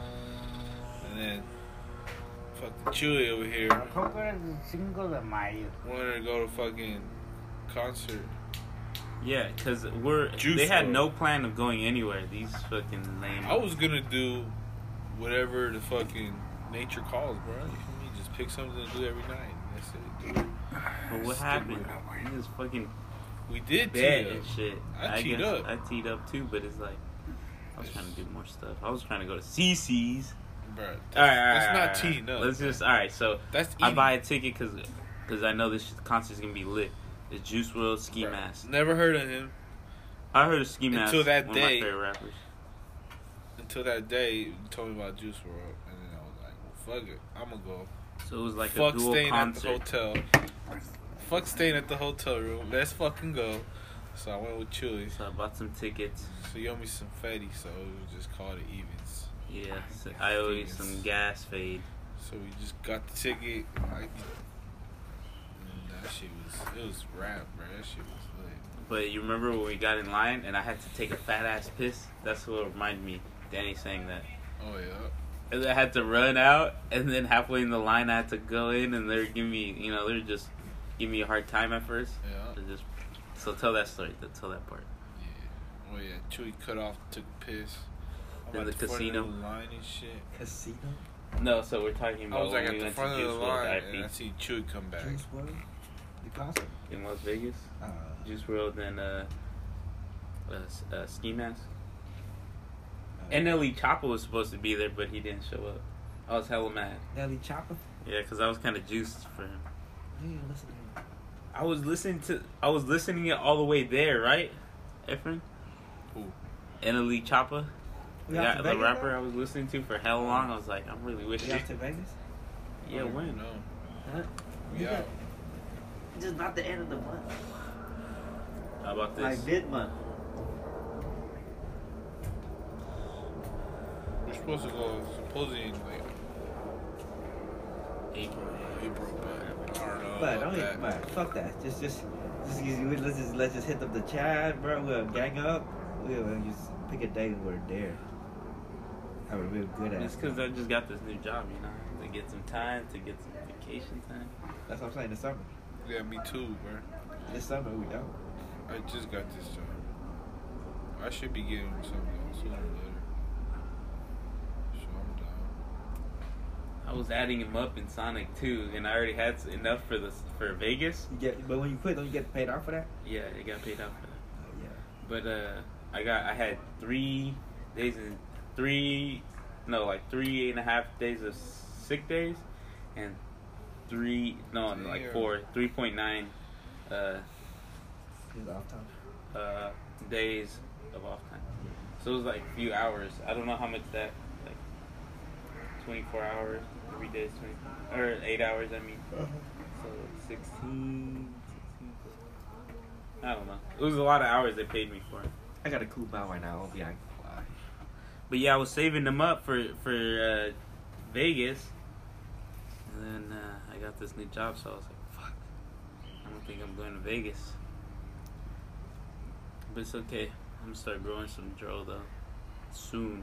And then fucking Chewy over here ¿Cómo era el cinco de mayo? wanted to go to fucking concert. Yeah, because we're Juice they had world. no plan of going anywhere. These fucking lame. I was gonna do whatever the fucking nature calls, bro. You feel me? Just pick something to do every night. That's it, dude. But what happened? You just fucking We did bet too. and shit. I teed up. I teed up too, but it's like I was trying to do more stuff. I was trying to go to C C's. Bro, that's, All right, all right, that's all not right, teeing up. Let's just all right. So That's I eating. buy a ticket because because I know this concert's gonna be lit. The Juice world Ski Bro, Mask. Never heard of him I heard of Ski Mask. Until that one day. of my favorite rappers. until that day. You told me about Juice world, and then I was like, well, fuck it, I'm gonna go. So it was like Fuck a dual staying concert. at the hotel. Fuck staying at the hotel room. Let's fucking go. So I went with Chewy. So I bought some tickets. So you owe me some fetty, so we just called it evens. Yeah, so I owe you some gas fade. So we just got the ticket. I, and that shit was, it was rap, bro. That shit was lit. But you remember when we got in line and I had to take a fat ass piss? That's what reminded me. Danny saying that. Oh, yeah. And I had to run out, and then halfway in the line I had to go in, and they were giving me, you know, they were just giving me a hard time at first. Yeah. They're just, so tell that story. Tell that part. Yeah. Oh, yeah. Chewy cut off, took a piss. I'm In at the front of casino? the line and shit. Casino? No, so we're talking I about was like when at we the went front to of Juice the World line, I and I P see Chewy come back. Juice World? The concert? in Las Vegas. Uh, Juice World and uh, uh, s- uh Ski Mask. uh, And Nelly Choppa was supposed to be there, but he didn't show up. I was hella mad. Nelly Chopper? Yeah, because I was kind of juiced for him. You ain't listen to him. I was listening to, I was listening it all the way there, right, Efren? Who? Nelly Choppa. We Yeah, out to the Vegas, rapper bro? I was listening to for hell long. I was like, I'm really We wishing. out to Vegas? Yeah, when? No. Huh? We out. Just not the end of the month. How about this? Like mid-month. We're supposed to go supposedly in like April. April, but I don't know. But about don't that. even, man, fuck that. Just, just, just, just, let's just, let's just hit up the chat, bro. We'll gang up. We'll just pick a day when we're there. Have a real good ass. It's because I just got this new job, you know, to get some time, to get some vacation time. That's what I'm saying. This summer. Yeah, me too, bro. This summer we don't. I just got this job. I should be getting something sooner or later. So I'm down. I was adding him up in Sonic too, and I already had enough for this for Vegas. You get, but when you quit, don't you get paid off for that? Yeah, I got paid out for that. Oh yeah. But uh, I got I had three days and three, no, like three and a half days of sick days, and three no Damn. like four three point nine uh It's off time. uh days of off time. So it was like a few hours. I don't know how much that like twenty four hours every day is twenty or eight hours. I mean, Uh-huh. so sixteen, sixteen. I don't know. It was a lot of hours they paid me for. I got a cool bow right now. I'll be like, why? But yeah, I was saving them up for for uh, Vegas, and then uh, I got this new job, so I was like, "Fuck, I don't think I'm going to Vegas." But it's okay. I'm gonna start growing some dro though soon.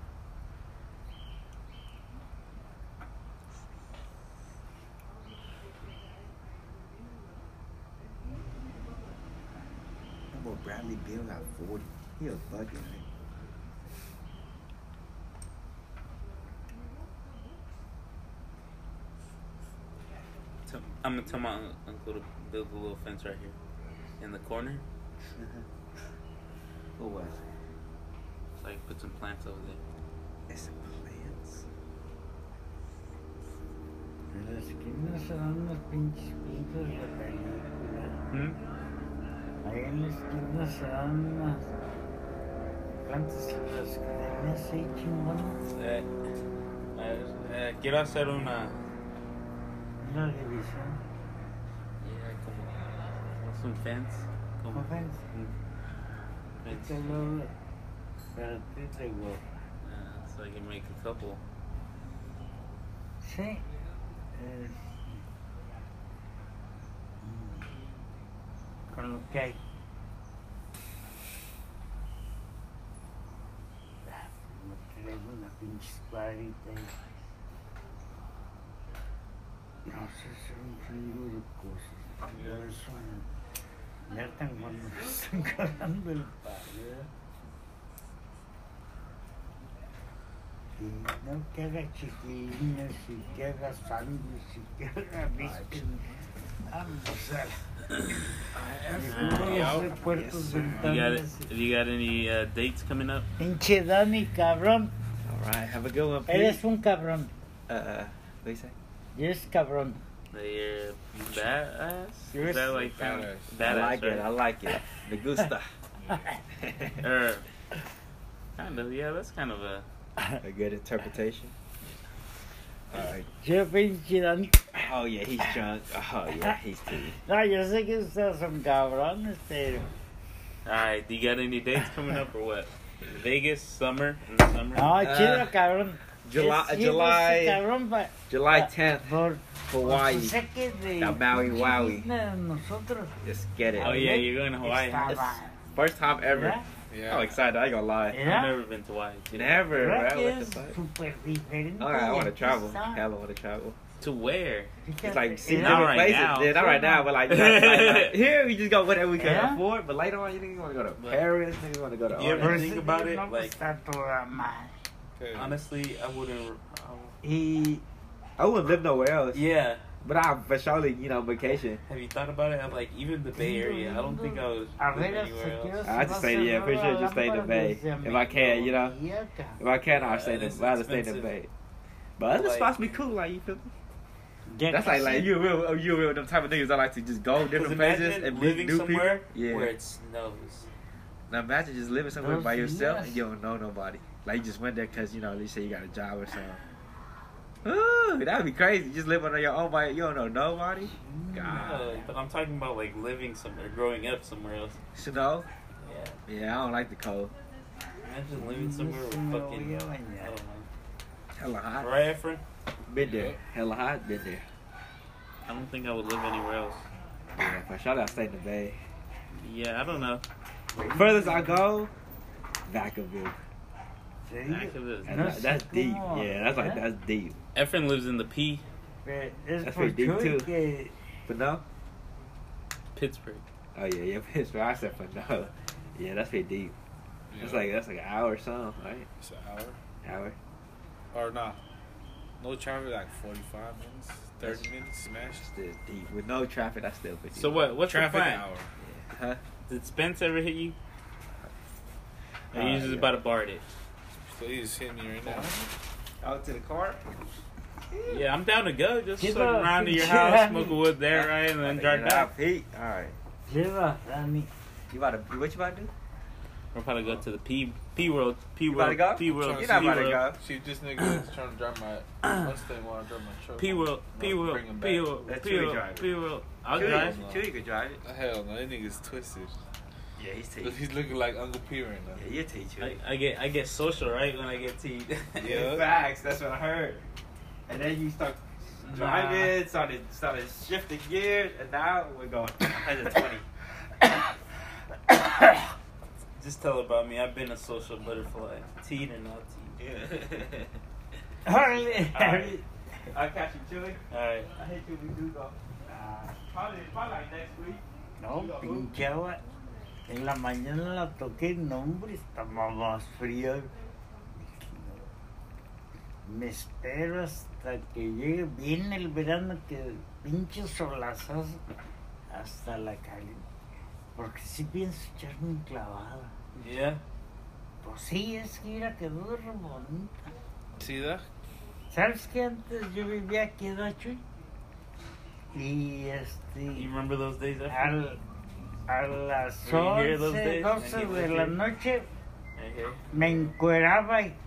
That boy Bradley Beal got forty. He a bucket. Right? Tell- I'm gonna tell my un- uncle to build a little fence right here in the corner. What was? Like put some plants over there. It's plants. En la esquina se dan unos pinches pintos de película. Hmm? Ahí en la esquina se dan unas plantas de las academias ahí chingonas. Eh, eh, eh, quiero hacer una. Una división. Yeah, como some fence. Como ¿Cómo fence? Mm. Este Fence. lo para ti te digo. Uh, so I can make a couple. Sí. Eh, con lo que hay. Ah, me traigo una pinche escuadrita ahí. No sé, son un chingo de cosas. Por eso me hartan cuando me están cagando el palo, ¿verdad? Y no que haga chiquilines, y que haga sándwich, y que haga biscuit. Vamos a ver. Puertos You got ventanas. it? You got any uh, dates coming up? Pinche Dani, cabrón. All right, have a good one, Eres please. un cabrón. Uh, uh, what do you say? Eres cabrón. The uh, badass? You're Is that like kind badass. of badass? I like right? it. I like it. Me gusta. Or kind of, yeah. That's kind of a. A good interpretation. All right. Yo pinche Dani. Oh yeah, he's drunk. Oh yeah, he's too. No, yo sé que ustedes son cabrones, pero... All right. Do you got any dates coming up or what? Vegas summer in the summer. No, chido, Uh, cabrón. July, Es chido July, ese cabrón pa- July pa- tenth, Por, Hawaii. por sé que de La Maui Wowie. de nosotros. Let's get it. Oh yeah, you're going to Hawaii. Estaba- I've First time ever. ¿verdad? Yeah. I'm excited. I ain't gonna lie. ¿Verdad? never been to Hawaii. too. Never, ¿Verdad bro. que What es the fuck? súper diferente? All right, I want to de travel. aquí, Hell, I want to travel. To where? It's Fíjate, like see ¿verdad? Not different right places. now. Yeah, not right now, but like, like, like, like here we just go whatever we can Yeah. afford. But later on, you niggas want to go to But- Paris. Niggas want to go to. You ever Oregon. think about it, No, pues, like- está toda madre. Okay. Honestly, I wouldn't. I would- He, I wouldn't live nowhere else. yeah. But I for surely, you know, vacation. Have you thought about it? I'm like, even the Bay Area. I don't think I was A live ver, anywhere si quieres, else. I just say, yeah, for sure, just stay in the Bay. If I can, you know. If I can, I'll stay in the. It's I'll stay in the expensive. Bay. But other Like- spots be cool, like you feel me? Ya That's like like casi. you real you real them type of niggas that like to just go 'Cause different imagine places and meet living new somewhere people. Yeah. where it snows. Now imagine just living somewhere Those by yourself years. and you don't know nobody. Like you just went there because you know, at least say you got a job or something. Ooh, that'd be crazy. Just live on your own by you don't know nobody. Uh, God. but I'm talking about like living somewhere, growing up somewhere else. Snow? Yeah. Yeah, I don't like the cold. Imagine living somewhere with fucking. I don't know. Hella hot. Right, Efren? Been there. Hella hot. Been there. I don't think I would live anywhere else. Yeah, for sure. I stay in the Bay. Yeah, I don't know. Furthest I go, Vacaville. Back of this. And that- that's deep. Yeah, that's like that's deep. Efren lives in the P, Pe- Es That's por pretty deep, Chuy too. que But no. Pittsburgh. Oh yeah, yeah. Pittsburgh. I said for no. Yeah, that's pretty deep. That's like that's like an hour or something, right? It's an hour. Hour. Or not. No traffic, like forty-five minutes, thirty minutes, smash. Still deep. With no traffic, that's still pretty. So what? What's Traffic the plan? hour. Huh? Did Spence ever hit you? Or you Uh, just yeah. about to bar it? So you just hit me right now. Out to the car. Yeah, I'm down to go. Just Get fuck up, around to your get house, up. smoke a wood there, right, and then drive back. Pete. All right. lleva a mí. You about to? What you about to do? We're probably go to the P P World P You about to World go? P World You're You're not P about to World go. See, this nigga is trying to drive my Mustang while I drive my truck. P World P I'm World bring him P back. World Let P Chewy World drive it. P World. I'll Chewy- drive. Chewy could drive it. Hell no, that nigga's twisted. Yeah, he's Look, he's looking like Uncle P right now. Yeah, you teach I, it. I get I get social right when I get teed. Yeah. Facts. That's what I heard. And then you start driving, started started shifting gears, and now we're going one twenty. Just tell about me. I've been a social butterfly, teed or not teed. Yeah. Órale. Alright. I'll catch you, Chewy. All right. I hate you. We do go. Ah, Probably, probably like next week. no, pinche agua. En la mañana la toqué, no, hombre, estaba más frío. Me espero hasta que llegue bien el verano, que pinches solazos hasta la calle. Porque sí pienso echarme un clavado. Yeah. Pues sí, es que mira, quedó re bonita. See that? ¿Sabes que antes yo vivía aquí en Chuy? Y You este, remember those days? Efren? al, a las Were you here those once, days? doce And he de was la here? noche Right here. me encueraba y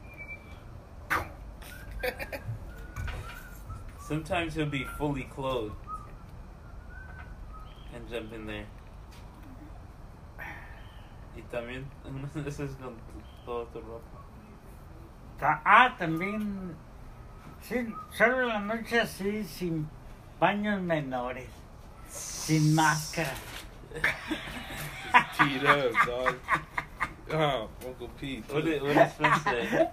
Sometimes he'll be fully clothed and jump in there. Y también unas veces con toda tu ropa. Ta- Ah, también, sí, solo en la noche así, sin paños menores, sin máscara. Teed up, dog. Oh, Uncle P. What did, what did Spence say?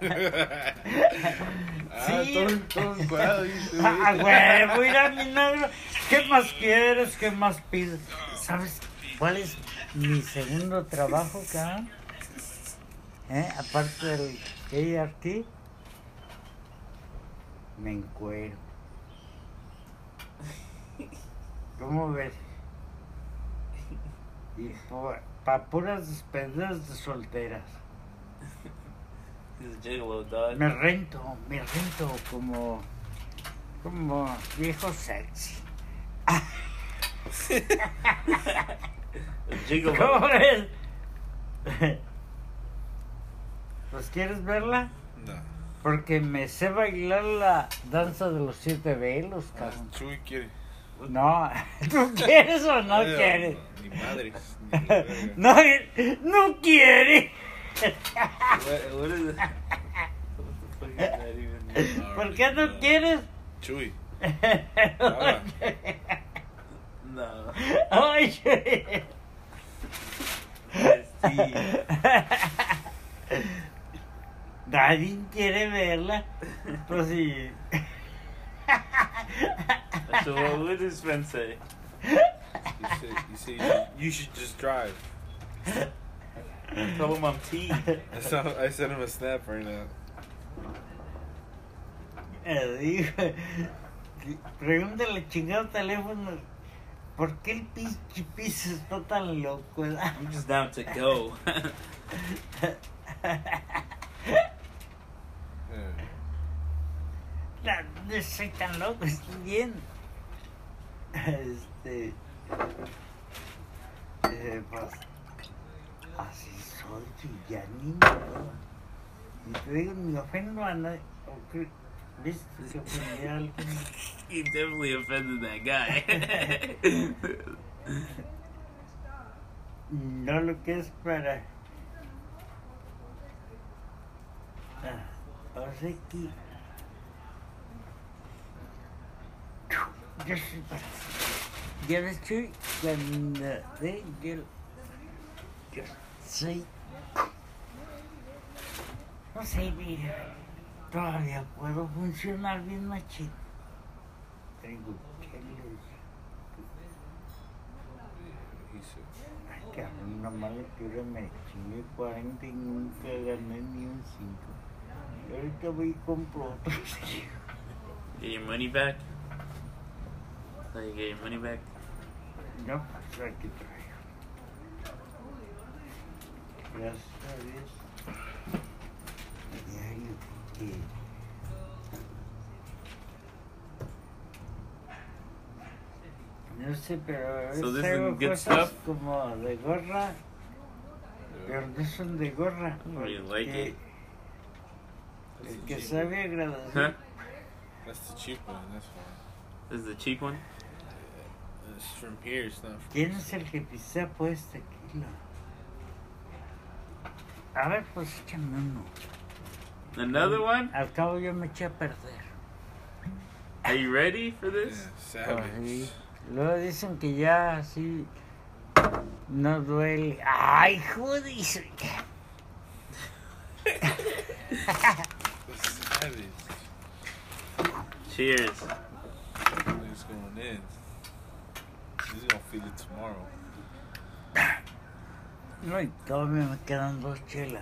Ah, Sí. todo, todo encuadrado, you do Ah, it. huevo, mira, mi negro, ¿qué más quieres? ¿Qué más pides? ¿Sabes cuál es mi segundo trabajo, cabrón? ¿Eh? Aparte del A R T, me encuero. ¿Cómo ves? Y para puras despedidas de solteras. He's a gigolo, dog. Me rento, me rento como, como viejo sexy. A gigolo. ¿Cómo ves? ¿Pues quieres verla? No. Porque me sé bailar la danza de los siete velos, cabrón. Chuy quiere. No, ¿tú quieres o no Hell quieres? no, Ni madre. Ni verga. No, no quiere. What, what is it? What the fuck is that even mean? ¿Por qué no quieres? Chuy. No. Oye. Sí. Nadie quiere verla. Pues sí. So what would his friend say? You say, you say you should, you should just drive. Tell him I'm T. I, saw, I sent him a snap right now. Eh, dijo, pregúntale al chingado teléfono, ¿por qué el pinche piso está tan loco? ¿Verdad? I'm just down to go. Yeah. No, no soy tan loco, estoy bien. Este. Eh, pues. Así soy, y ya ni modo. Y te digo, ni ofendo a nadie. ok, ¿Viste que ofendí a alguien? You definitely offended that guy. No lo que es para... Ah, o sea que... Yo soy para... Yo no soy cuando... ¿eh? Yo, yo soy... No sé, mira, todavía puedo funcionar bien machín. Tengo cheles. Ay, cabrón, una mala altura me chingué cuarenta y nunca gané ni un cinco. Y ahorita voy y compro otro. Get your money back? So you get your money back? No, pues aquí traigo. Gracias a Dios. Diario que... No sé, pero So this traigo is good cosas stuff? como de gorra, pero no son de gorra. Oh, you like porque it? El que sabe Huh? agradecer. That's the cheap one. That's fine. This is the cheap one? It's from here. It's not from ¿Quién es el que pisea pues tequila? A ver, pues échame uno. Another one? Al cabo yo me eché a perder. Are you ready for Yeah, this? savage. Ay, luego dicen que ya así no duele. ¡Ay, joder! Savage. Cheers. What's going in? He's gonna feel it tomorrow. No, y todavía me quedan dos chelas.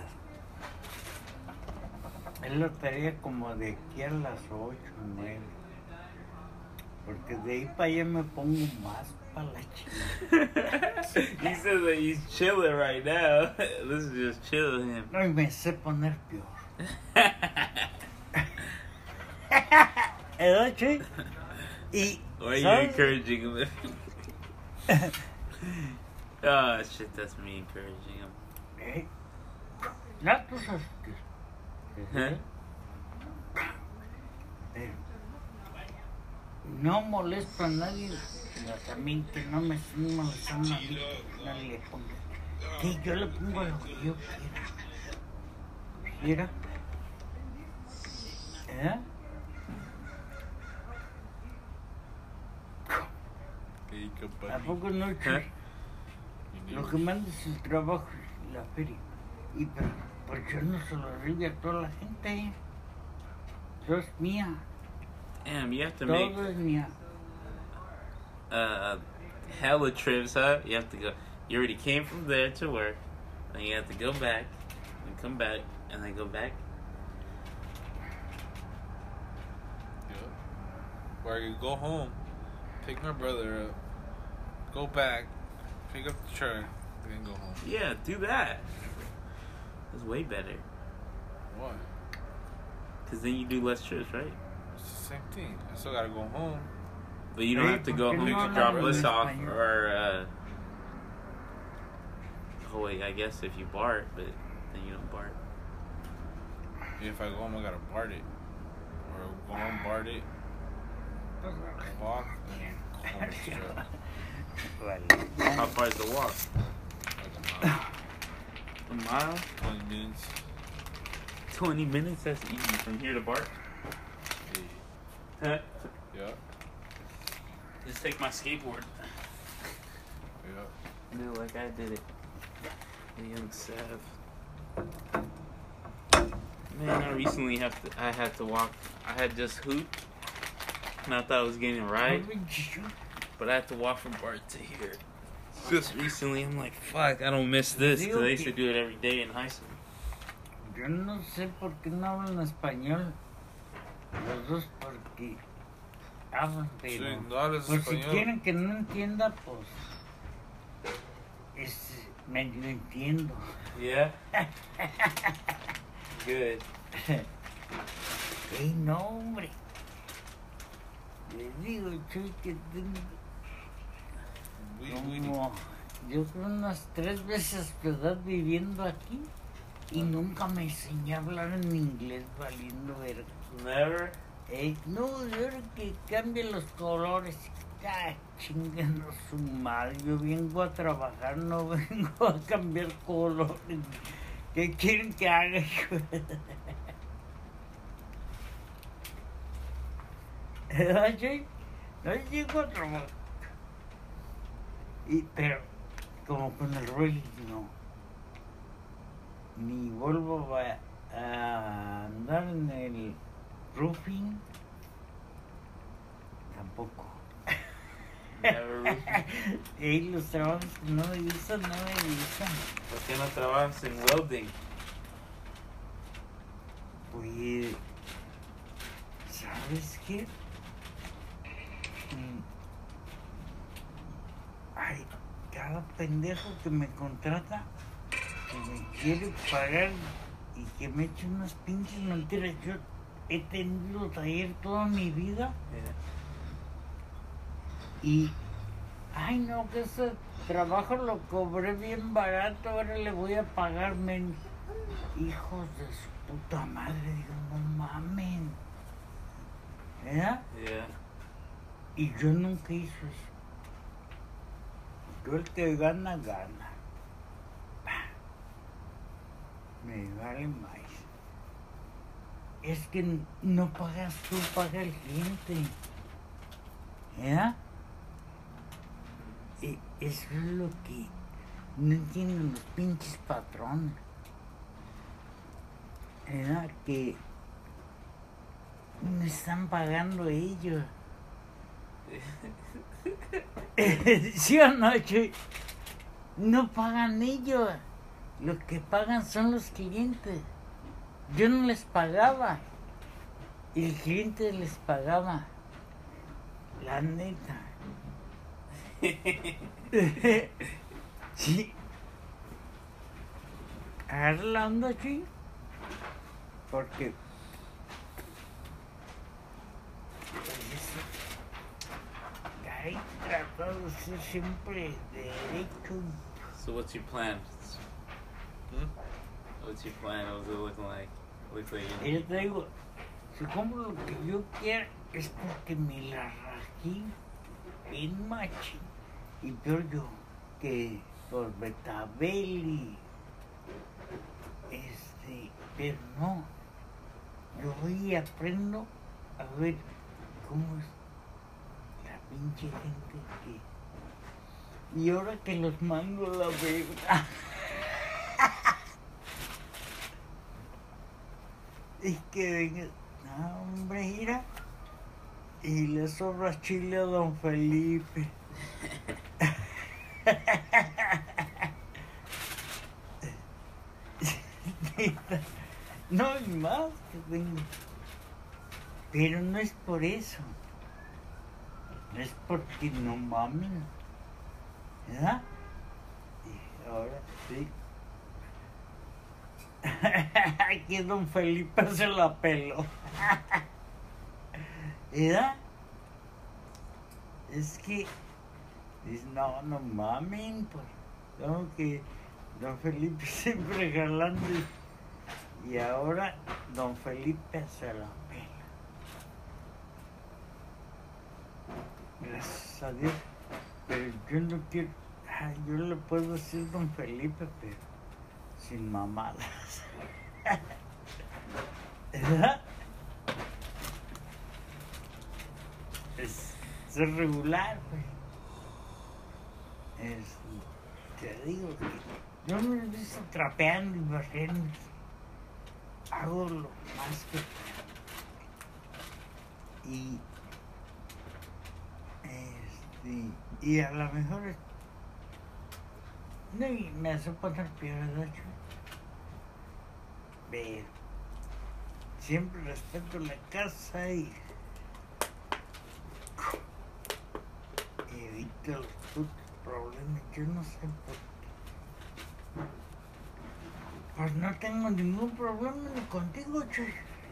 Él lo estaría como de aquí a las ocho, nueve. Porque de ahí para allá me pongo más para la chingada. He says that he's chilling right now. This is just chilling him. No, y me sé poner peor. ¿Eh, Chi? Y, Why are you ¿sabes? encouraging him? Oh shit, that's me encouraging him. ¿Eh? Ya tú sabes que... Huh? Pero no molesto a nadie, sino también que no me estén molestando a mí, que nadie le ponga. Que yo le pongo lo que yo quiera. ¿Quiera? ¿Eh? Okay, good ¿A buddy. poco no, Chi? ¿Eh? You need Lo que manda es el trabajo y la feria. Y pero, pues yo no se lo arriba a toda la gente. Eso es mía. Damn, you have to make Todo es mía. uh hella trips, huh? You have to go. You already came from there to work, then you have to go back, and come back, and then go back. Yep. Or I could go home, pick my brother up, go back, pick up the truck, then go home. Yeah, do that. That's way better. Why? Cause then you do less trips, right? It's the same thing. I still gotta go home. But you don't Hey, have to ¿por go qué home no to hablas drop en us off, español? or uh. Oh wait, I guess if you bar it, but then you don't bar it. If I go home, I gotta BART it. Or go home, BART it, walk, and go home with the truck. Vale. How far is the walk? Like a mile, A mile? twenty minutes. Twenty minutes? That's easy from here to Bart. Yeah. Huh? Yeah. Just take my skateboard. Yeah. Do it like I did it. The young Sav. Man, I recently have to. I had to walk. I had just hooped, and I thought I was getting a ride, but I had to walk from Bart to here. Just recently, I'm like, fuck, I don't miss this because I used to do it every day in high school. Yo no sé por qué no hablan español. Los dos porque hablan, Sí, pero no hablas pues si español. quieren que no entienda, pues es, me lo entiendo. Yeah. Good. Ey, no, hombre. Les digo, Chuy, que tengo We, we, como, yo creo unas tres veces de edad viviendo aquí y nunca me enseñé a hablar en inglés valiendo verga. Never. Eh, no, yo creo que cambien los colores. Ah, chinguen su madre. Yo vengo a trabajar, no vengo a cambiar colores. ¿Qué quieren que haga, hijo? ¿Verdad, sí? No llego a trabajar. Y, pero, como con el Rolex, no. Ni vuelvo a, a andar en el roofing, tampoco. Y los trabajos que no me gustan, no me gustan. ¿Por qué no trabajas en welding? Pues, ¿sabes qué? Mm. Ay, cada pendejo que me contrata, que me quiere pagar y que me eche unas pinches mentiras. Yo he tenido taller toda mi vida. Y, ay no, que ese trabajo lo cobré bien barato, ahora le voy a pagar, men. Hijos de su puta madre, digo, no mamen. ¿Verdad? Yeah. Y yo nunca hice eso. Yo el que gana, gana. Bah. Me vale más. Es que no pagas tú, paga el cliente. ¿verdad? Y eso es lo que no entienden los pinches patrones. ¿Verdad? Que no están pagando ellos. ¿Sí o no, Chuy? No pagan ellos. Los que pagan son los clientes. Yo no les pagaba. El cliente les pagaba. La neta. Sí. Agarra la onda, Chuy. Porque hay tratado de ser siempre derecho. So what's your plan? Hmm? What's your plan? What's it looking like? Looks like Y you... yo te digo, si compro lo que yo quiera es porque me la rajé bien machín. Y peor yo, que por Betabel y este, pero no. Yo voy y aprendo a ver cómo es la pinche gente que... Y ahora que los mando a la verga. Es que venga, no, hombre, mira. Y le sobra chile a don Felipe. No hay más que venga. Pero no es por eso. No es porque no mamen. ¿Verdad? Y ahora sí. Aquí don Felipe se la peló. ¿Verdad? Es que dice, no, no mamen, pues. Tengo que don Felipe siempre jalando. Y ahora don Felipe se la pela. Gracias a Dios. Pero yo no quiero. Ay, yo le puedo decir don Felipe, pero sin mamadas. ¿Verdad? Es, es regular, pues. Es, te digo que yo me he visto trapeando y barriendo. Hago lo más que puedo. Y este, y a lo mejor no, y me hace poner peor, ¿verdad? Pero siempre respeto la casa y evito los putos problemas. Yo no sé por qué. Pues no tengo ningún problema ni contigo, Chuy.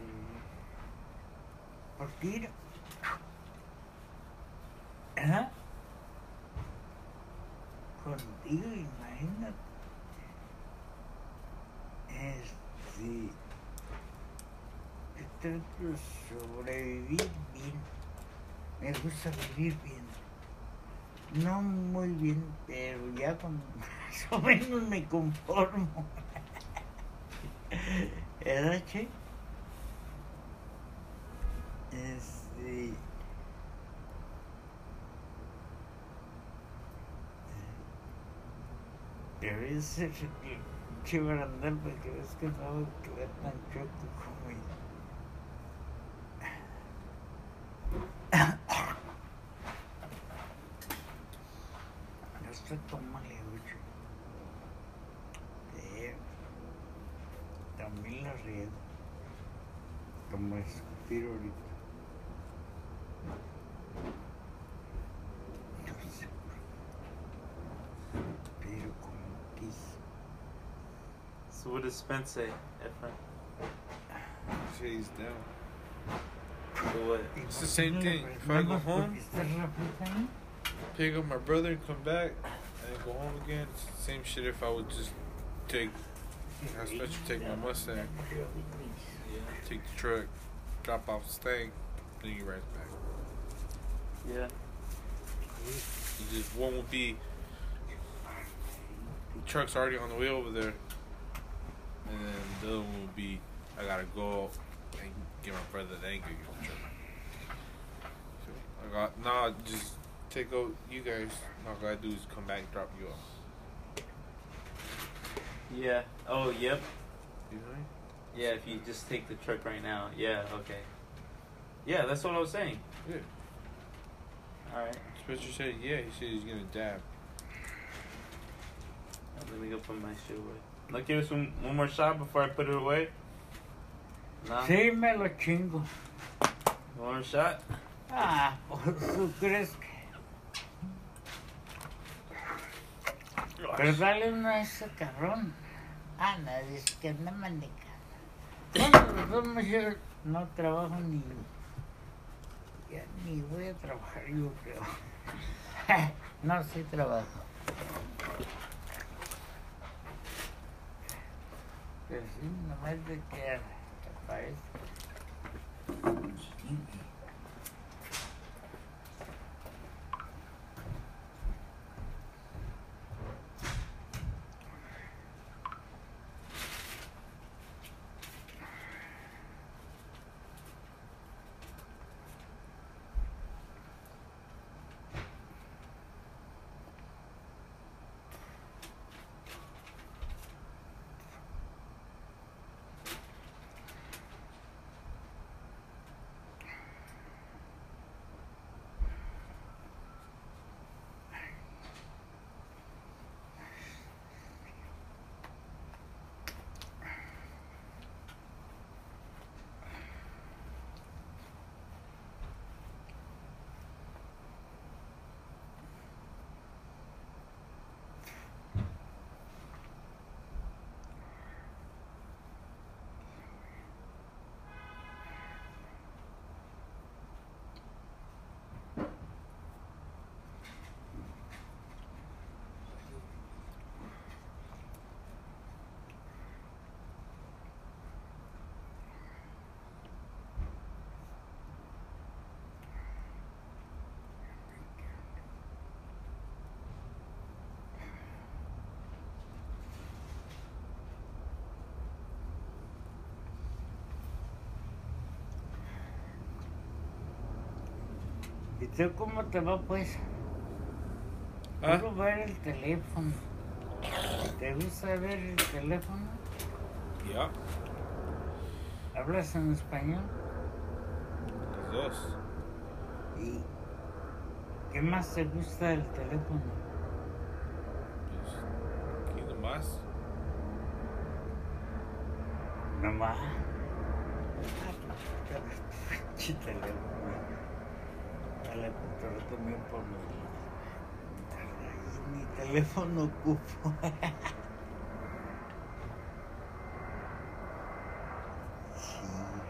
Por tiro. ¿Ah? Contigo, imagínate. Este. ¿Qué trato de sobrevivir bien. Me gusta vivir bien. No muy bien, pero ya con más o menos me conformo. ¿Verdad, che? Este... Pero ese che barandal, porque ves que no voy a quedar tan choco como yo. No estoy tomando mucho. Pero también la riego. Como escupir ahorita. No sé por qué. Pero como quise. So what does Spence say, Efren? Shit, he's down. So what? It's the same thing. If I go home, pick up my brother and come back, and then go home again, it's the same shit if I would just take, I special take my Mustang, take the truck, drop off the Stang, then you right back. Yeah. You just, one would be, the truck's already on the way over there, and then the other one would be, I gotta go and get my brother to anchor you the truck. So I got, nah, just take out you guys. All I gotta do is come back and drop you off. Yeah. Oh, yep. You know what I mean? Yeah, if you just take the truck right now. Yeah, okay. Yeah, that's what I was saying. Yeah. Alright. Spencer said, yeah, he said he's gonna dab. Let me go put my shit away. ¿No quieres un, one more shot before I put it away? No? Sí, me lo chingo. One more shot? Ah, ¿tú crees que...? Pero dale uno a ese cabrón. Ah, no, dice que anda manejando. Bueno, los dos yo no trabajo ni... Ya ni voy a trabajar yo, creo. No, sí trabajo. Pero sí, nomás de que aparece. ¿Y tú cómo te va, pues? ¿Ah? Puedo ver el teléfono. ¿Te gusta ver el teléfono? Yeah. ¿Hablas en español? Los dos. ¿Y qué más te gusta del teléfono? Pues, ¿qué nomás? Nomás. Pinche teléfono. A la cultura también por mi... Mi teléfono ocupo. Sí.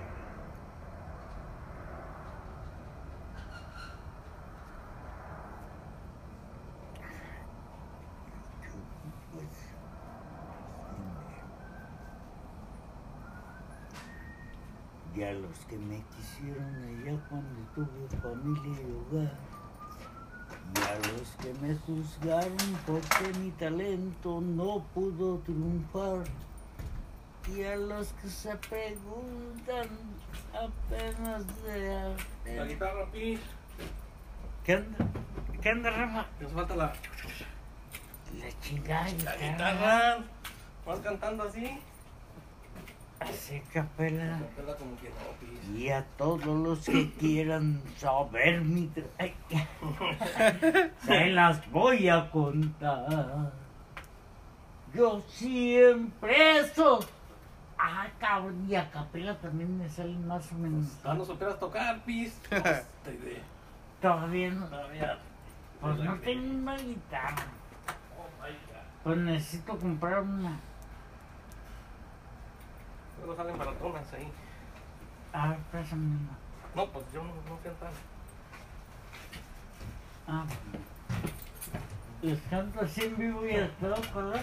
Pues... y a los que me quisieron allá cuando tuve familia y hogar, y a los que me juzgaron porque mi talento no pudo triunfar, y a los que se preguntan apenas de... La guitarra, Pi. ¿Qué anda? ¿Qué anda, Rafa? Nos falta la, La chingada la guitarra. guitarra. ¿Vas cantando así? Así capela. Capela como que no, Pi. Y a todos los que quieran saber mi... tra- Ay, se las voy a contar. Yo siempre soy... Ah, cabrón, y a capela también me salen más o menos. Ah, no supieras tocar, Pi. Esta idea. Todavía no. Todavía. Pues no tengo una guitarra. Oh my God. Pues necesito comprar una. Luego salen baratonas ahí. A ver, préstame una. No, pues yo no, no sé tan. Ah, les canto así en vivo y a todo color.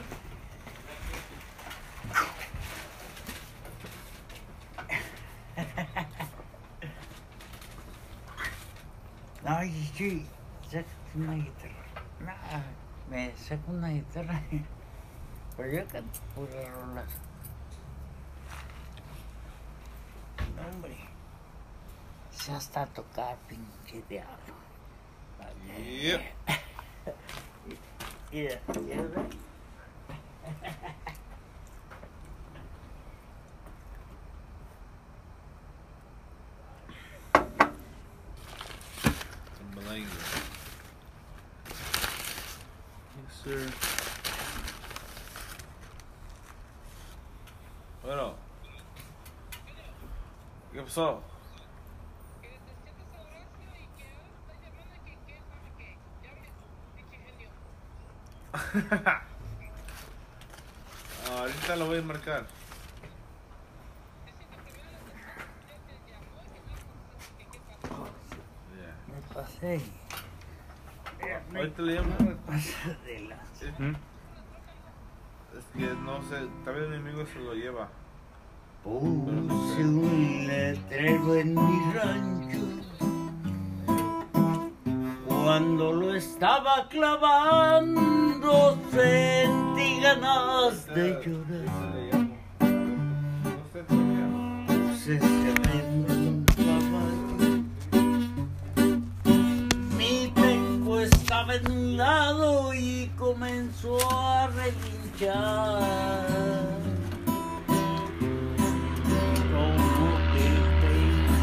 Ay, sí, sácate una guitarra. No, me saco una guitarra. Pero yo canto puras rolas. No, hombre. Se hasta tocar, pinche diablo. Yep. Mira, mira. Melange. Yes, sir. Bueno. ¿Qué pasó? Que te sientes sabroso y que ahora estás llamando que qué sabe qué. Llame, pinche genio. Ah, ahorita lo voy a marcar. Necesito primero la persona que te llamó y que no contestaste que qué pasó. Ya. Me pasé. Ahorita le llamo. Me pasé de la... ¿Mm? Es que no sé, tal vez mi amigo se lo lleva. Puse un letrero en mi rancho cuando lo estaba clavando, sentí ganas de llorar. Le llamo. No sé todavía. Se vende un caballo. Mi pecho estaba en un lado y comenzó a relinchar. Como que el pecho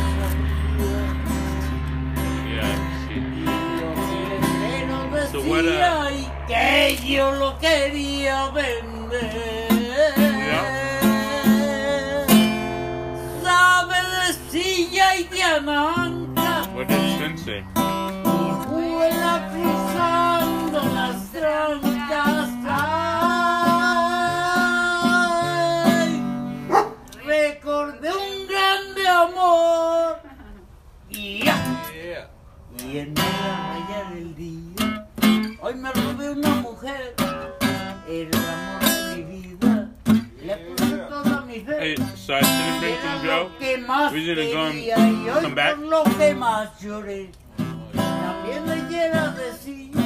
sabía Yeah, y los letreros So what, uh, decía y que yo lo quería vender. Sabe de silla y de ananca What did Sensei? y vuela cruzando las trancas. Ay, recordé un grande amor y ya. Yeah. Y en la raya del día, hoy me robé una mujer, el amor de mi vida, le puse toda mi fe. Hey, so I didn't bring Era some lo Joe. que más We didn't go and quería y hoy come back? por lo que más lloré. También ella decía,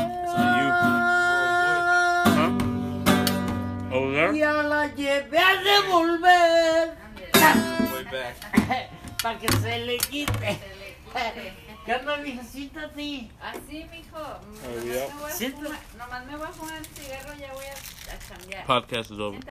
Huh? Over there? ya la llevé a devolver Way back. para que se le quite. ¿Qué onda, mijecita, a ti? Así, mijo. Nomás, yeah. me voy a Siento- fumar, nomás me voy a fumar el cigarro, ya voy a, a cambiar. Podcast is over.